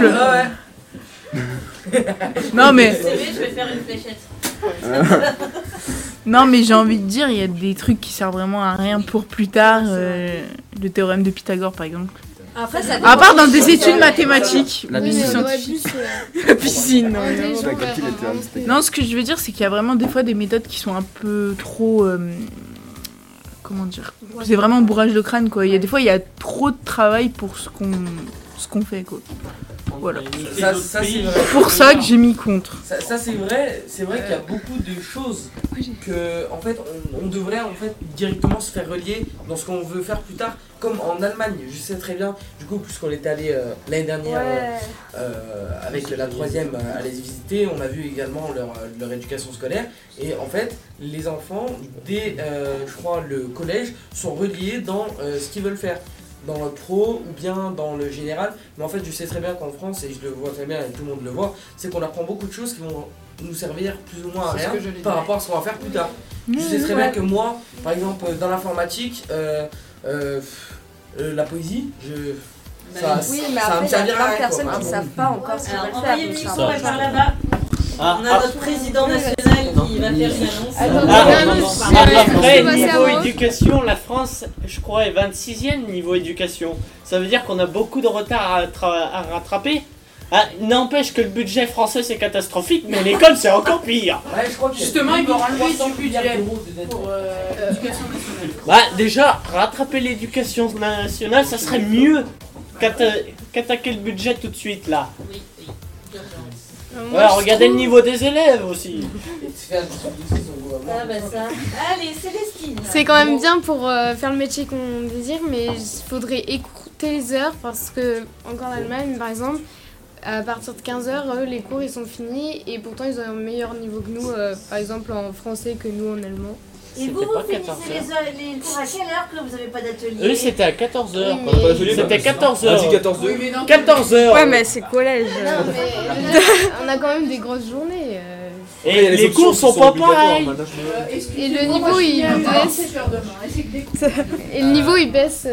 Non, mais... Je vais faire une fléchette. Non, mais j'ai envie de dire, il y a des trucs qui servent vraiment à rien pour plus tard. Le théorème de Pythagore, par exemple. Après, ça à part dans des études mathématiques. La piscine. La piscine. Non, Non, ce que je veux dire, c'est qu'il y a vraiment des fois des méthodes qui sont un peu trop... comment dire? C'est vraiment un bourrage de crâne, quoi. Il y a des fois, il y a trop de travail pour ce qu'on fait, quoi. Voilà. Ça, c'est vrai. Pour ça que j'ai mis contre. Ça c'est vrai qu'il y a beaucoup de choses que en fait on devrait en fait directement se faire relier dans ce qu'on veut faire plus tard, comme en Allemagne. Je sais très bien, du coup, puisqu'on était allé l'année dernière avec la 3e à les visiter, on a vu également leur éducation scolaire. Et en fait, les enfants dès je crois le collège sont reliés dans ce qu'ils veulent faire, dans le pro ou bien dans le général. Mais en fait, je sais très bien qu'en France, et je le vois très bien et tout le monde le voit, c'est qu'on apprend beaucoup de choses qui vont nous servir plus ou moins à rien par rapport à ce qu'on va faire plus tard. Je sais très bien que moi, par exemple, dans l'informatique, la poésie, ça va me servir à rien. Il y a plein de personnes qui ne savent pas encore ce qu'ils veulent faire. Envoyez le micro par là-bas. On a notre président national qui va faire une annonce. Après, niveau éducation, la France, je crois, est 26e niveau éducation. Ça veut dire qu'on a beaucoup de retard à rattraper. N'empêche que le budget français c'est catastrophique, mais l'école c'est encore pire. Ouais, je crois que justement, ils vont enlever du budget pour l'éducation nationale. Bah, déjà, rattraper l'éducation nationale, ça serait mieux qu'attaquer le budget tout de suite là. Oui. Ouais, regardez le niveau des élèves aussi. Ah bah ça. Allez, Célestine. C'est quand même bien pour faire le métier qu'on désire, mais il faudrait écouter les heures parce que, encore en Allemagne par exemple, à partir de 15h, les cours ils sont finis et pourtant ils ont un meilleur niveau que nous, par exemple en français que nous en allemand. Et vous finissez les cours à quelle heure que vous n'avez pas d'atelier? Eux c'était à 14h. Oui, C'était 14h. 14h. Ouais, mais c'est collège. Non, mais on a quand même des grosses journées. Et les cours sont pas pareils. Et le niveau il baisse. Et le niveau il baisse.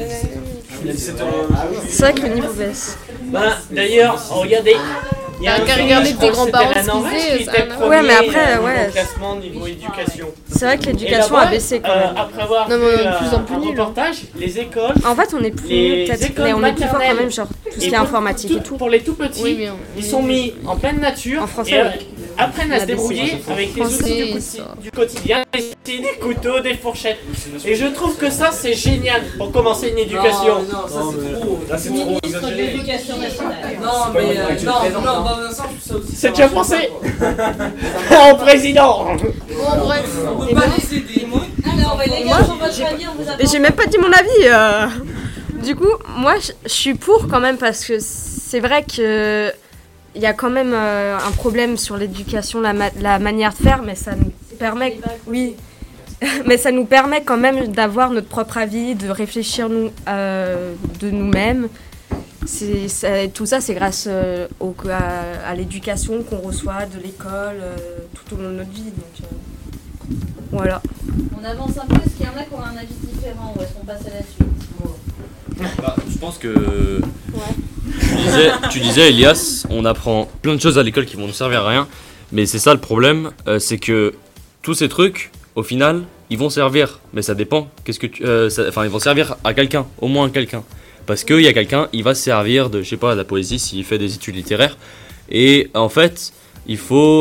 C'est vrai que le niveau baisse. D'ailleurs, regardez. Il y a un regarder tes grands-parents qui était premier ouais, mais après, au classement niveau éducation. C'est vrai que l'éducation a baissé quand même. Après avoir non, vu plus en plus un nul, reportage, les écoles. En fait, on est plus nul, peut-être, mais on est plus fort quand même, genre tout ce qui est informatique et tout. Pour les tout petits, ils sont mis en pleine nature. En français, apprennent à se débrouiller avec les outils du quotidien, des couteaux, des fourchettes. Et je trouve que ça c'est génial pour commencer une éducation. Non, ça c'est trop. Là c'est trop Ministre de l'Éducation nationale. Non, mais non, c'est déjà pensé en président. Bon, bref. On peut pas laisser des mots. Alors, les gars, sur votre avis, on vous a. J'ai même pas dit mon avis. Du coup, moi, je suis pour quand même parce que c'est vrai que il y a quand même un problème sur l'éducation, la manière de faire, mais ça nous permet, mais ça nous permet quand même d'avoir notre propre avis, de réfléchir de nous-mêmes. Tout ça, c'est grâce à l'éducation qu'on reçoit de l'école tout au long de notre vie. Donc, voilà. On avance un peu, est-ce qu'il y en a qui ont un avis différent ou est-ce qu'on passe à la suite? Je pense que tu disais Elias, on apprend plein de choses à l'école qui vont nous servir à rien, mais c'est ça le problème, c'est que tous ces trucs, au final, ils vont servir, mais ça dépend. Ils vont servir à quelqu'un, au moins à quelqu'un, parce qu'il y a quelqu'un, il va se servir de, je sais pas, de la poésie s'il fait des études littéraires, et en fait, il faut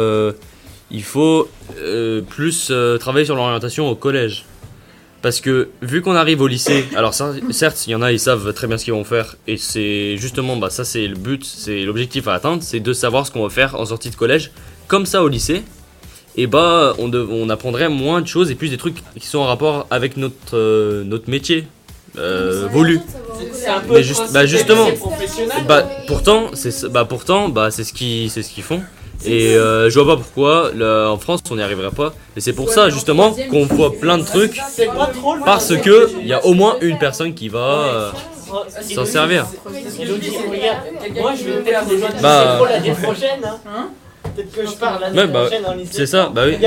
plus travailler sur l'orientation au collège. Parce que vu qu'on arrive au lycée, alors ça, certes, il y en a, ils savent très bien ce qu'ils vont faire, et c'est justement, ça c'est le but, c'est l'objectif à atteindre, c'est de savoir ce qu'on va faire en sortie de collège. Comme ça au lycée, et on apprendrait moins de choses et plus des trucs qui sont en rapport avec notre métier voulu. C'est un peu justement, pourtant, c'est ce qu'ils font. Et je vois pas pourquoi en France on n'y arriverait pas. Et c'est pour ça justement qu'on voit plein de trucs. Parce que il y a au moins une personne qui va s'en servir. Moi je vais peut-être rejoindre l'année prochaine. Peut-être que je parle l'année prochaine en lycée. C'est ça, oui.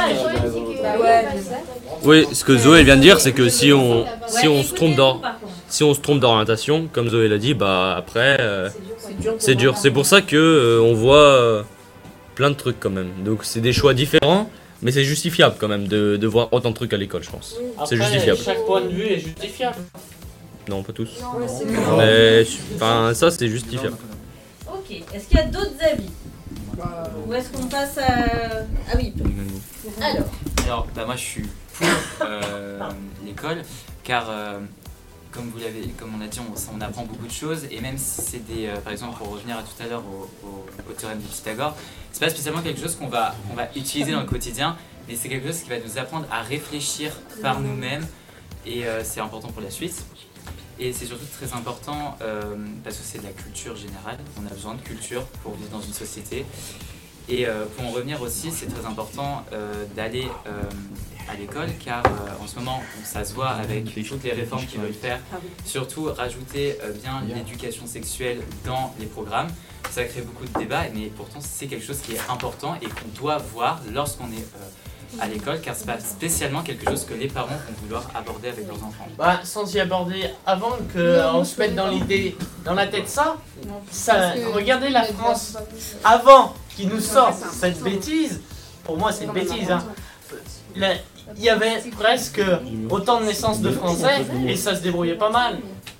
Oui, ce que Zoé vient de dire, c'est que si on se trompe d'orientation, comme Zoé l'a dit, après c'est dur. C'est pour ça que on voit plein de trucs quand même. Donc c'est des choix différents, mais c'est justifiable quand même de voir autant de trucs à l'école, je pense. C'est justifiable. Chaque point de vue est justifiable. Non, pas tous. Mais ça c'est justifiable. Ok, est-ce qu'il y a d'autres avis? Ou est-ce qu'on passe à... Ah oui. Alors, moi je suis pour l'école, car comme on a dit, on apprend beaucoup de choses, et même si c'est par exemple, pour revenir à tout à l'heure au théorème de Pythagore, c'est pas spécialement quelque chose qu'on va utiliser dans le quotidien, mais c'est quelque chose qui va nous apprendre à réfléchir par nous-mêmes, et c'est important pour la suite. Et c'est surtout très important parce que c'est de la culture générale, on a besoin de culture pour vivre dans une société. Et pour en revenir aussi, c'est très important d'aller à l'école, car en ce moment, ça se voit avec toutes les réformes qu'ils veulent faire, surtout rajouter bien l'éducation sexuelle dans les programmes. Ça crée beaucoup de débats, mais pourtant c'est quelque chose qui est important et qu'on doit voir lorsqu'on est à l'école, car c'est pas spécialement quelque chose que les parents vont vouloir aborder avec leurs enfants. Sans y aborder avant qu'on se mette dans la tête ça, regardez la France avant qu'ils nous sortent cette bêtise. Pour moi c'est une bêtise. Il y avait presque autant de naissances de Français et ça se débrouillait pas mal.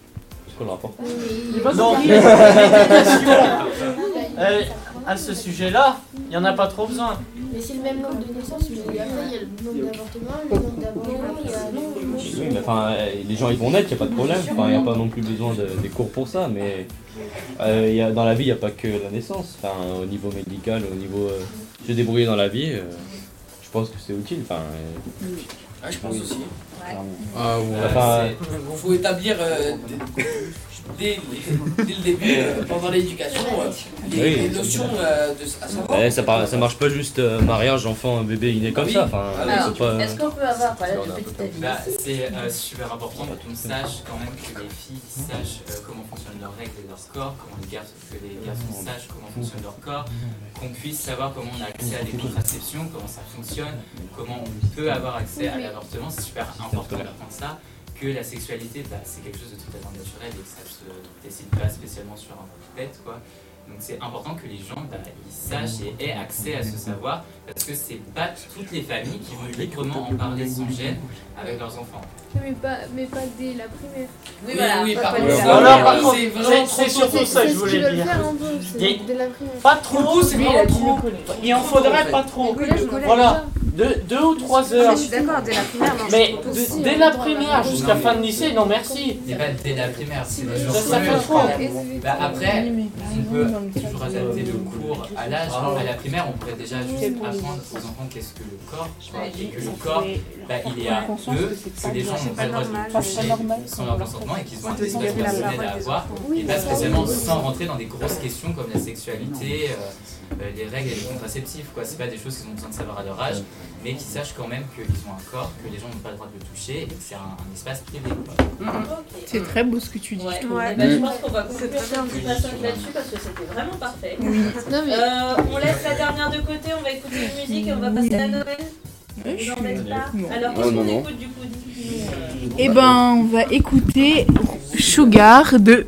Donc l'éducation à ce sujet-là, il n'y en a pas trop besoin. Mais c'est le même nombre de naissances, mais après il y a le nombre d'avortements, le nombre d'avortements, il y a... Oui, mais les gens ils vont naître, il n'y a pas de problème, il n'y a pas non plus besoin des cours pour ça, mais dans la vie il n'y a pas que la naissance, au niveau médical, au niveau se débrouiller dans la vie, je pense que c'est utile. Je pense aussi. Il faut établir dès le début, pendant l'éducation, les notions à savoir. Ça marche pas juste mariage, enfant, un bébé, il est comme ça. Est-ce qu'on peut avoir de petit avis? C'est super important qu'on sache quand même que les filles sachent comment fonctionnent leurs règles et leur corps, que les garçons sachent comment fonctionne leur corps, qu'on puisse savoir comment on a accès à des contraceptions, comment ça fonctionne, comment on peut avoir accès à l'avortement. C'est super important d'apprendre ça, que la sexualité c'est quelque chose de totalement naturel et que ça se décide pas spécialement sur un coup de tête, quoi. Donc c'est important que les gens ils sachent et aient accès à ce savoir, parce que c'est pas toutes les familles qui vont librement en parler sans gêne avec leurs enfants. Mais pas dès la primaire. Oui, par contre, c'est surtout ça que je voulais dire. Pas trop, c'est vraiment trop. Il en faudrait pas trop. Voilà. 2 ou 3 heures. Mais je suis d'accord, dès la primaire, non. Mais dès la primaire jusqu'à fin de lycée, non merci. C'est pas dès la primaire, c'est ça fait trop. Après, on peut toujours adapter le cours à l'âge. À la primaire, on pourrait déjà juste apprendre aux enfants qu'est-ce que le corps, et que le corps, il est à eux, que les gens n'ont pas le droit de le toucher sans leur consentement et qu'ils ont des personnels à avoir, et pas spécialement sans rentrer dans des grosses questions comme la sexualité, les règles et les contraceptifs, quoi. C'est pas des choses qu'ils ont besoin de savoir à leur âge, mais qu'ils sachent quand même qu'ils ont un corps, que les gens n'ont pas le droit de le toucher et que c'est un espace privé, quoi. C'est très beau ce que tu dis. Ouais. Je pense qu'on va conclure un petit passage là-dessus parce que c'était vraiment parfait. On laisse la dernière de côté, on va écouter une musique et on va passer à Noël. Vous en êtes pas. Alors qu'est-ce qu'on écoute du coup? Eh ben, on va écouter Sugar de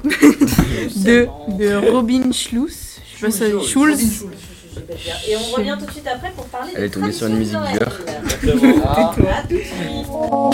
Robin Schulz. Je sais pas ça, Schulz. Et on revient tout de suite après pour parler. Elle est tombée sur une musique dure. À tout de suite.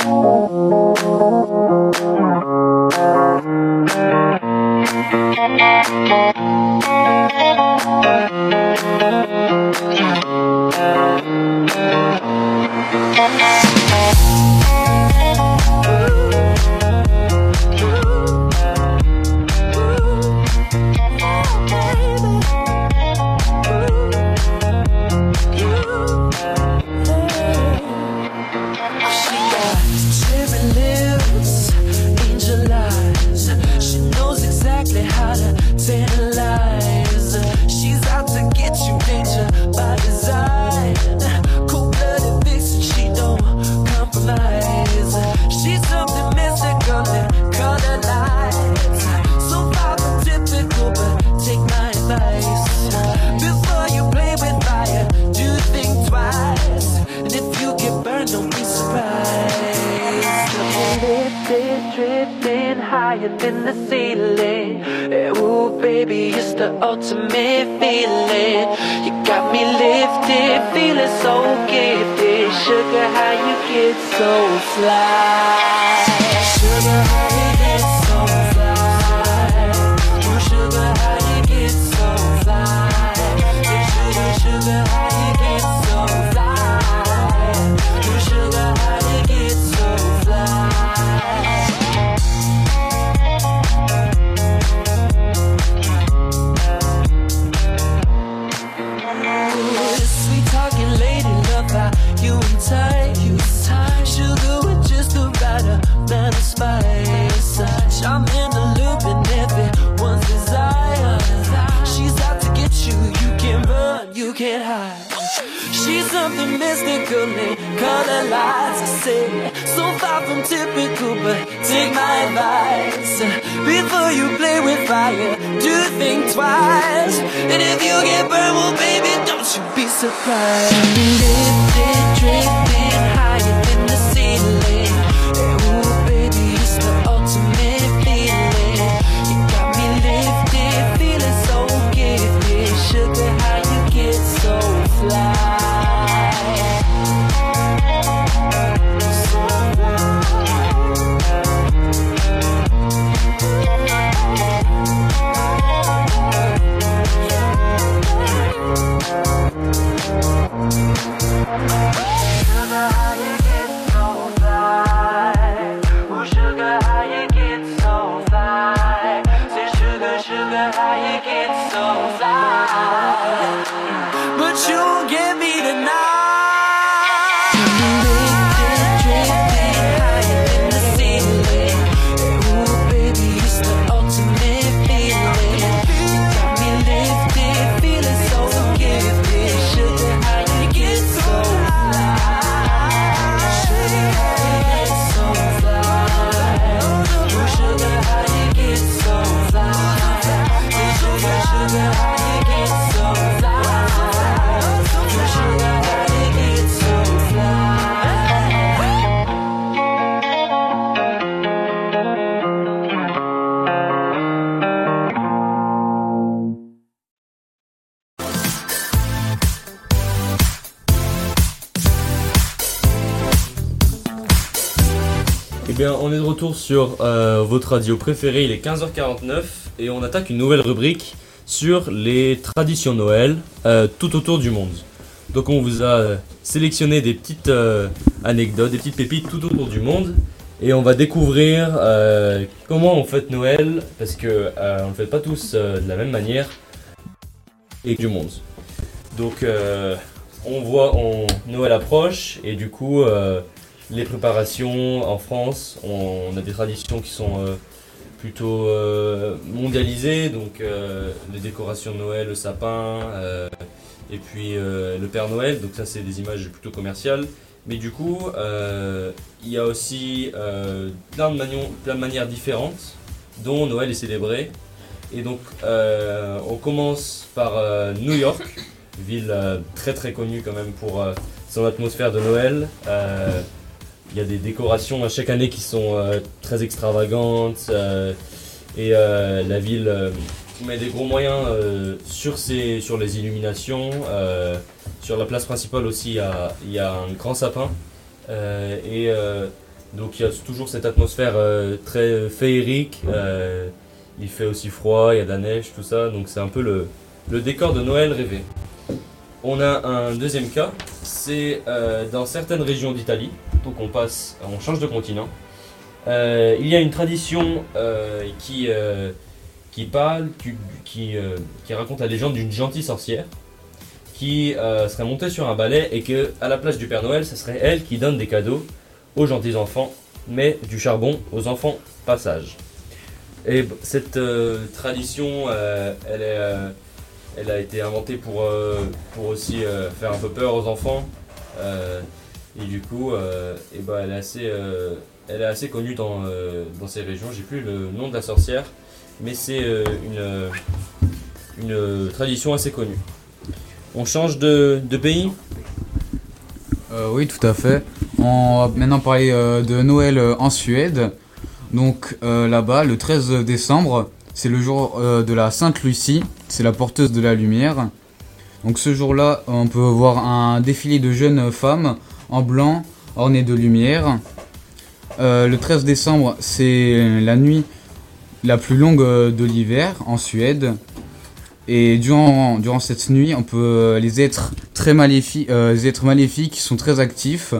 In the ceiling, ooh baby, it's the ultimate feeling. You got me lifted, feeling so gifted. Sugar, how you get so fly? Sugar, how you get so fly? Ooh, sugar, how you get so fly? Sugar, sugar, how you get so fly? Ooh, sugar, how you get so fly? Sugar with just the right amount of spice. I'm in the loop and everyone's desire. She's out to get you, you can't run, you can't hide. She's something mystical in color lights. I say, so far from typical, but take my advice. Before you play with fire, do think twice. And if you get burned, well baby, don't you be surprised. Lifted, drifting higher than the ceiling. Ooh baby, it's the ultimate feeling. You got me lifted, feeling so gifted. Sugar, how you get so fly? But you won't get me tonight. Eh bien, on est de retour sur votre radio préférée, il est 15h49 et on attaque une nouvelle rubrique sur les traditions Noël tout autour du monde. Donc on vous a sélectionner des petites anecdotes, des petites pépites tout autour du monde. Et on va découvrir comment on fête Noël, parce que on ne le fait pas tous de la même manière, et du monde. Donc Noël approche, et du coup les préparations en France, on a des traditions qui sont plutôt mondialisées, donc les décorations de Noël, le sapin, et puis le Père Noël, donc ça c'est des images plutôt commerciales. Mais du coup, il y a aussi plein de manières différentes dont Noël est célébré. Et donc, on commence par New York, ville très très connue quand même pour son atmosphère de Noël. Il y a des décorations à chaque année qui sont très extravagantes. Et la ville met des gros moyens sur les illuminations. Sur la place principale aussi, il y a un grand sapin. Donc il y a toujours cette atmosphère très féerique. Il fait aussi froid, il y a de la neige, tout ça. Donc c'est un peu le décor de Noël rêvé. On a un deuxième cas, c'est dans certaines régions d'Italie. Donc on change de continent. Il y a une tradition qui raconte la légende d'une gentille sorcière qui serait montée sur un balai et que à la place du Père Noël, ce serait elle qui donne des cadeaux aux gentils enfants, mais du charbon aux enfants pas sages. Et cette tradition, elle a été inventée pour aussi faire un peu peur aux enfants. Et du coup, elle est assez connue dans ces régions. J'ai plus le nom de la sorcière, mais c'est une tradition assez connue. On change de pays ? Oui, tout à fait. On va maintenant parler de Noël en Suède. Donc là-bas, le 13 décembre, c'est le jour de la Sainte Lucie. C'est la porteuse de la lumière. Donc ce jour-là, on peut voir un défilé de jeunes femmes en blanc, ornées de lumière. Le 13 décembre, c'est la nuit la plus longue de l'hiver en Suède. Et durant cette nuit, on peut les êtres maléfiques qui sont très actifs.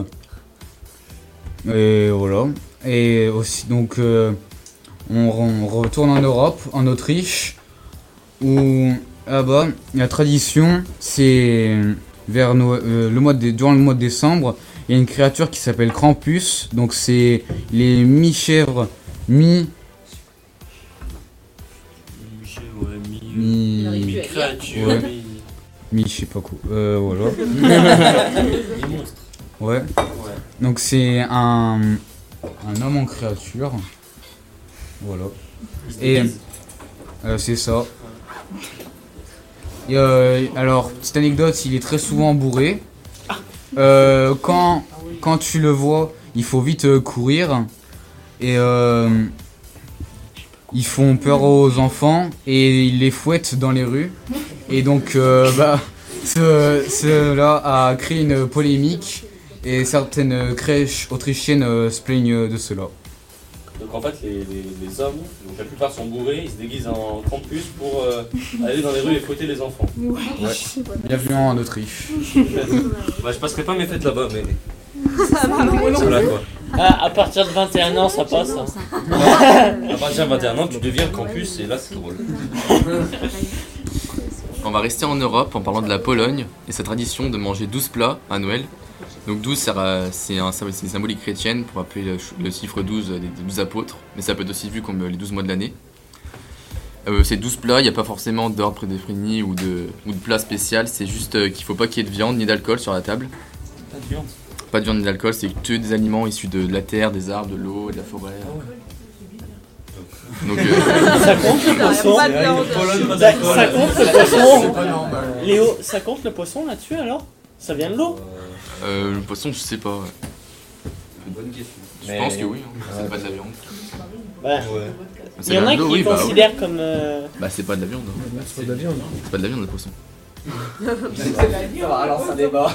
Et voilà. Et aussi, donc, on retourne en Europe, en Autriche, où là-bas, la tradition, c'est durant le mois de décembre, il y a une créature qui s'appelle Krampus. Donc, c'est les mi-chèvres, créature, je sais pas quoi. Voilà. Ouais. Donc c'est un homme en créature. Voilà. Et c'est ça. Et, alors, petite anecdote, il est très souvent bourré. Quand tu le vois, il faut vite courir. Et ils font peur aux enfants et ils les fouettent dans les rues. Et donc, cela a créé une polémique et certaines crèches autrichiennes se plaignent de cela. Donc en fait, les hommes, donc la plupart sont bourrés, ils se déguisent en Krampus pour aller dans les rues et fouetter les enfants. Ouais. Bienvenue en Autriche. Je passerai pas mes fêtes là-bas, mais... Voilà, quoi. À partir de 21 ans, ça passe. Hein. À partir de 21 ans, tu deviens Krampus et là, c'est drôle. On va rester en Europe en parlant de la Pologne et sa tradition de manger 12 plats à Noël. Donc 12, c'est une symbolique chrétienne pour rappeler le chiffre 12 des 12 apôtres, mais ça peut être aussi vu comme les 12 mois de l'année. Ces 12 plats, il n'y a pas forcément d'ordre prédéfini ou de plat spécial, c'est juste qu'il ne faut pas qu'il y ait de viande ni d'alcool sur la table. Pas de viande. Pas de viande ni d'alcool, c'est que des aliments issus de la terre, des arbres, de l'eau et de la forêt. Donc, ça compte le poisson. Ça compte le poisson. Léo, ça compte le poisson là-dessus alors? Ça vient de l'eau? Le poisson, je sais pas. Ouais. Bonne question. Je pense que oui, hein. C'est pas de la viande. Ouais. Il y en a qui considèrent comme. C'est pas de la viande. Hein. C'est pas de la viande. C'est pas de la viande le poisson. Alors ça débat.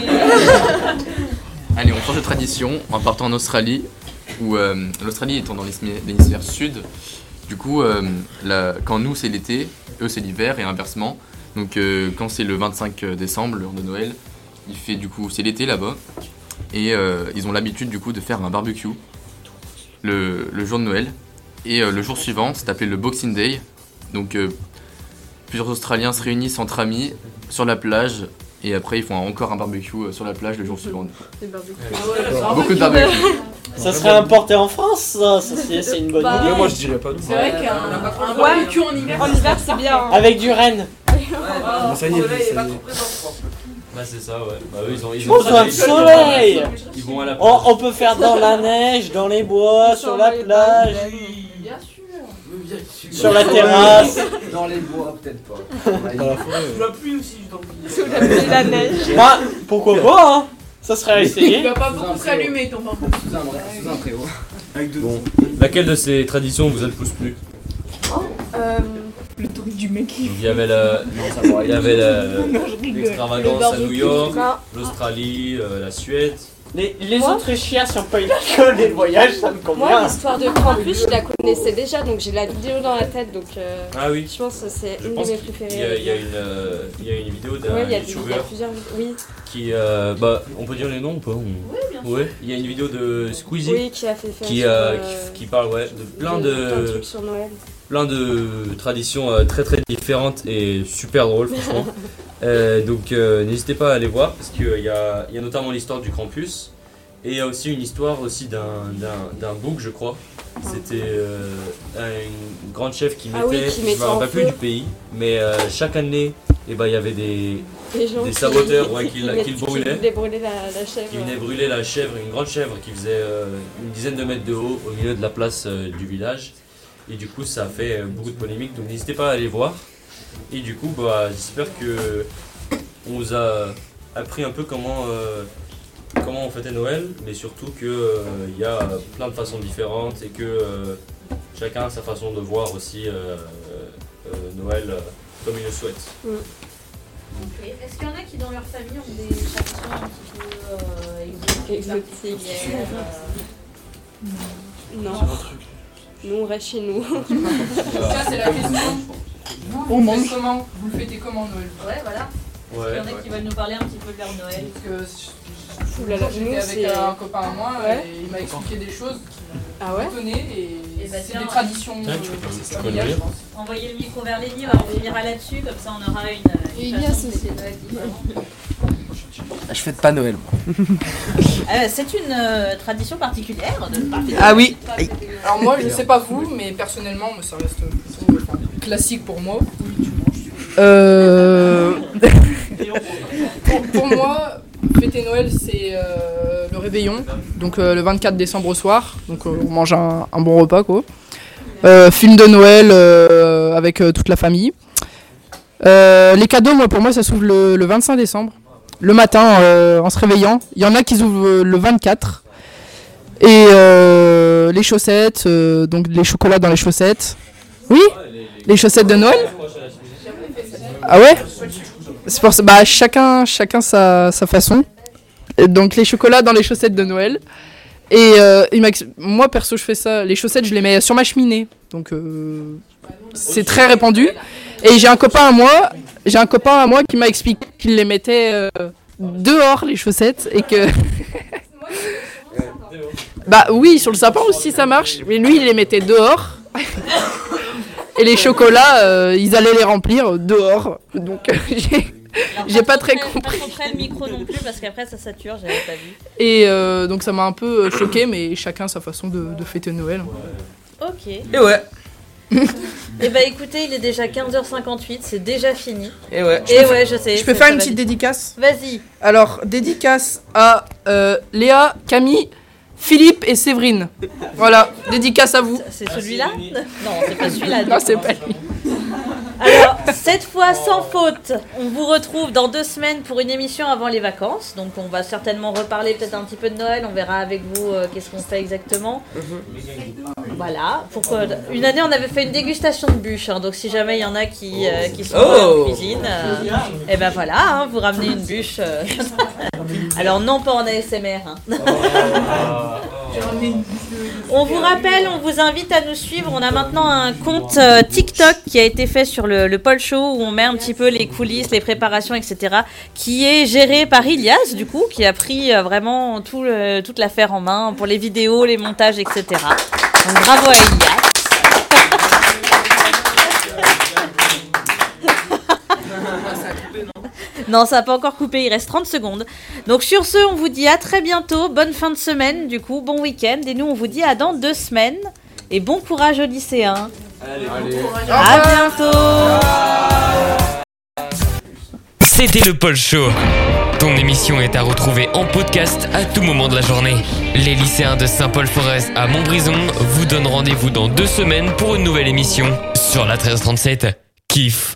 Allez, on change de tradition en partant en Australie, où l'Australie étant dans l'hémisphère sud, du coup, quand nous c'est l'été, eux c'est l'hiver et inversement. Donc quand c'est le 25 décembre, l'heure de Noël, il fait du coup, c'est l'été là-bas. Et ils ont l'habitude du coup de faire un barbecue le jour de Noël. Et le jour suivant, c'est appelé le Boxing Day. Donc plusieurs Australiens se réunissent entre amis sur la plage. Et après, ils font encore un barbecue sur la plage le jour suivant. Beaucoup de barbecue. Ça serait importé en France, ça c'est une bonne idée. Moi je dirais pas. C'est vrai qu'un barbecue en hiver, c'est bien. Avec du renne. Ça y est, Bah c'est ça, ouais. Bah eux ils ont Besoin de soleil. Ils vont à la plage. On peut faire dans la neige, dans les bois, sur la plage. Bien sûr. Sur la terrasse. Dans les bois, peut-être pas. Dans la forêt. Sous la pluie aussi, je t'en prie. Sous la pluie, la neige. Bah, pourquoi pas, hein. Ça serait à essayer. Il va pas beaucoup se rallumer ton bambou. Sous un préau. Bon, laquelle de ces traditions vous a le plus plu? Le truc du mec. Il y avait l'extravagance à New York, l'Australie, la Suède. Les Autrichiens sont pas que les voyages, ça me convient. Moi, l'histoire de campus, je la connaissais déjà, donc j'ai la vidéo dans la tête, donc Ah oui. je pense que c'est une de mes préférées. Il y a une vidéo d'un il y a youtubeur plusieurs oui. qui, on peut dire les noms ou pas? Oui, bien sûr. Ouais, il y a une vidéo de Squeezie Oui, qui a fait faire qui parle de plein de trucs sur Noël. Plein de traditions très très différentes et super drôles franchement. Donc n'hésitez pas à aller voir parce qu'il y a notamment l'histoire du campus et il y a aussi une histoire aussi d'un bouc je crois. C'était une grande chef qui mettait, je me rappelle plus du pays, mais chaque année il y avait des saboteurs qui le brûlaient. Qui brûlaient la chèvre. Qui venaient brûler la chèvre, une grande chèvre qui faisait une dizaine de mètres de haut au milieu de la place du village. Et du coup ça a fait beaucoup de polémiques, donc n'hésitez pas à aller voir. Et du coup j'espère que on vous a appris un peu comment on fêtait Noël, mais surtout que il y a plein de façons différentes et que chacun a sa façon de voir aussi Noël comme il le souhaite. Okay. Est-ce qu'il y en a qui dans leur famille ont des traditions un petit peu exotiques? Non. Nous on reste chez nous. Ça c'est la question. On mange comment? Vous le fêtez comment Noël? Ouais, voilà. Ouais, il y en a qui veulent nous parler un petit peu de leur Noël. J'étais avec un copain à moi et il m'a expliqué des choses qui m'ont étonné et c'est des traditions familiales, je pense. Envoyez le micro vers Lénie, on finira là-dessus, comme ça on aura une façon de fêter Noël différente. Je fête pas Noël, moi. C'est une tradition particulière de partir. Ah oui. Alors moi, je sais pas vous, mais personnellement, ça reste classique pour moi. Pour moi, fêter Noël, c'est le réveillon, donc le 24 décembre au soir. Donc on mange un bon repas, quoi. Film de Noël avec toute la famille. Les cadeaux, pour moi, ça s'ouvre le 25 décembre. Le matin, en se réveillant. Il y en a qui ouvrent le 24. Et les chaussettes, donc les chocolats dans les chaussettes. Oui, les chaussettes de Noël. Ah ouais. C'est pour ça, chacun sa façon. Et donc les chocolats dans les chaussettes de Noël. Et moi perso je fais ça. Les chaussettes je les mets sur ma cheminée. Donc c'est très répandu. Et j'ai un copain à moi qui m'a expliqué qu'il les mettait dehors les chaussettes et que oui, sur le sapin aussi ça marche, mais lui il les mettait dehors. Et les chocolats ils allaient les remplir dehors. Donc j'ai pas très compris. Pas trop près le micro non plus parce qu'après ça sature, j'avais pas vu. Et donc ça m'a un peu choqué, mais chacun sa façon de fêter Noël. Ok. Et ouais. Et écoutez, il est déjà 15h58, c'est déjà fini. Et ouais. Je sais. Je peux faire une petite dédicace? Vas-y. Alors, dédicace à Léa, Camille, Philippe et Séverine. Voilà, dédicace à vous. C'est celui-là? Non, c'est pas celui-là. Non, c'est pas lui. Alors, cette fois sans faute, on vous retrouve dans 2 semaines pour une émission avant les vacances. Donc on va certainement reparler peut-être un petit peu de Noël, on verra avec vous qu'est-ce qu'on fait exactement. Voilà, une année on avait fait une dégustation de bûches, donc si jamais il y en a qui sont en cuisine, et ben voilà, vous ramenez une bûche. Alors non pas en ASMR. On vous rappelle, on vous invite à nous suivre. On a maintenant un compte TikTok qui a été fait sur le Paul Show où on met un petit peu les coulisses, les préparations, etc. Qui est géré par Ilias, du coup, qui a pris vraiment toute l'affaire en main pour les vidéos, les montages, etc. Donc bravo à Ilias. Non, ça n'a pas encore coupé, il reste 30 secondes. Donc sur ce, on vous dit à très bientôt, bonne fin de semaine, du coup, bon week-end. Et nous, on vous dit à dans 2 semaines. Et bon courage aux lycéens. Allez. À bientôt. C'était le Paul Show. Ton émission est à retrouver en podcast à tout moment de la journée. Les lycéens de Saint-Paul-Forez à Montbrison vous donnent rendez-vous dans 2 semaines pour une nouvelle émission sur la 1337. Kiff.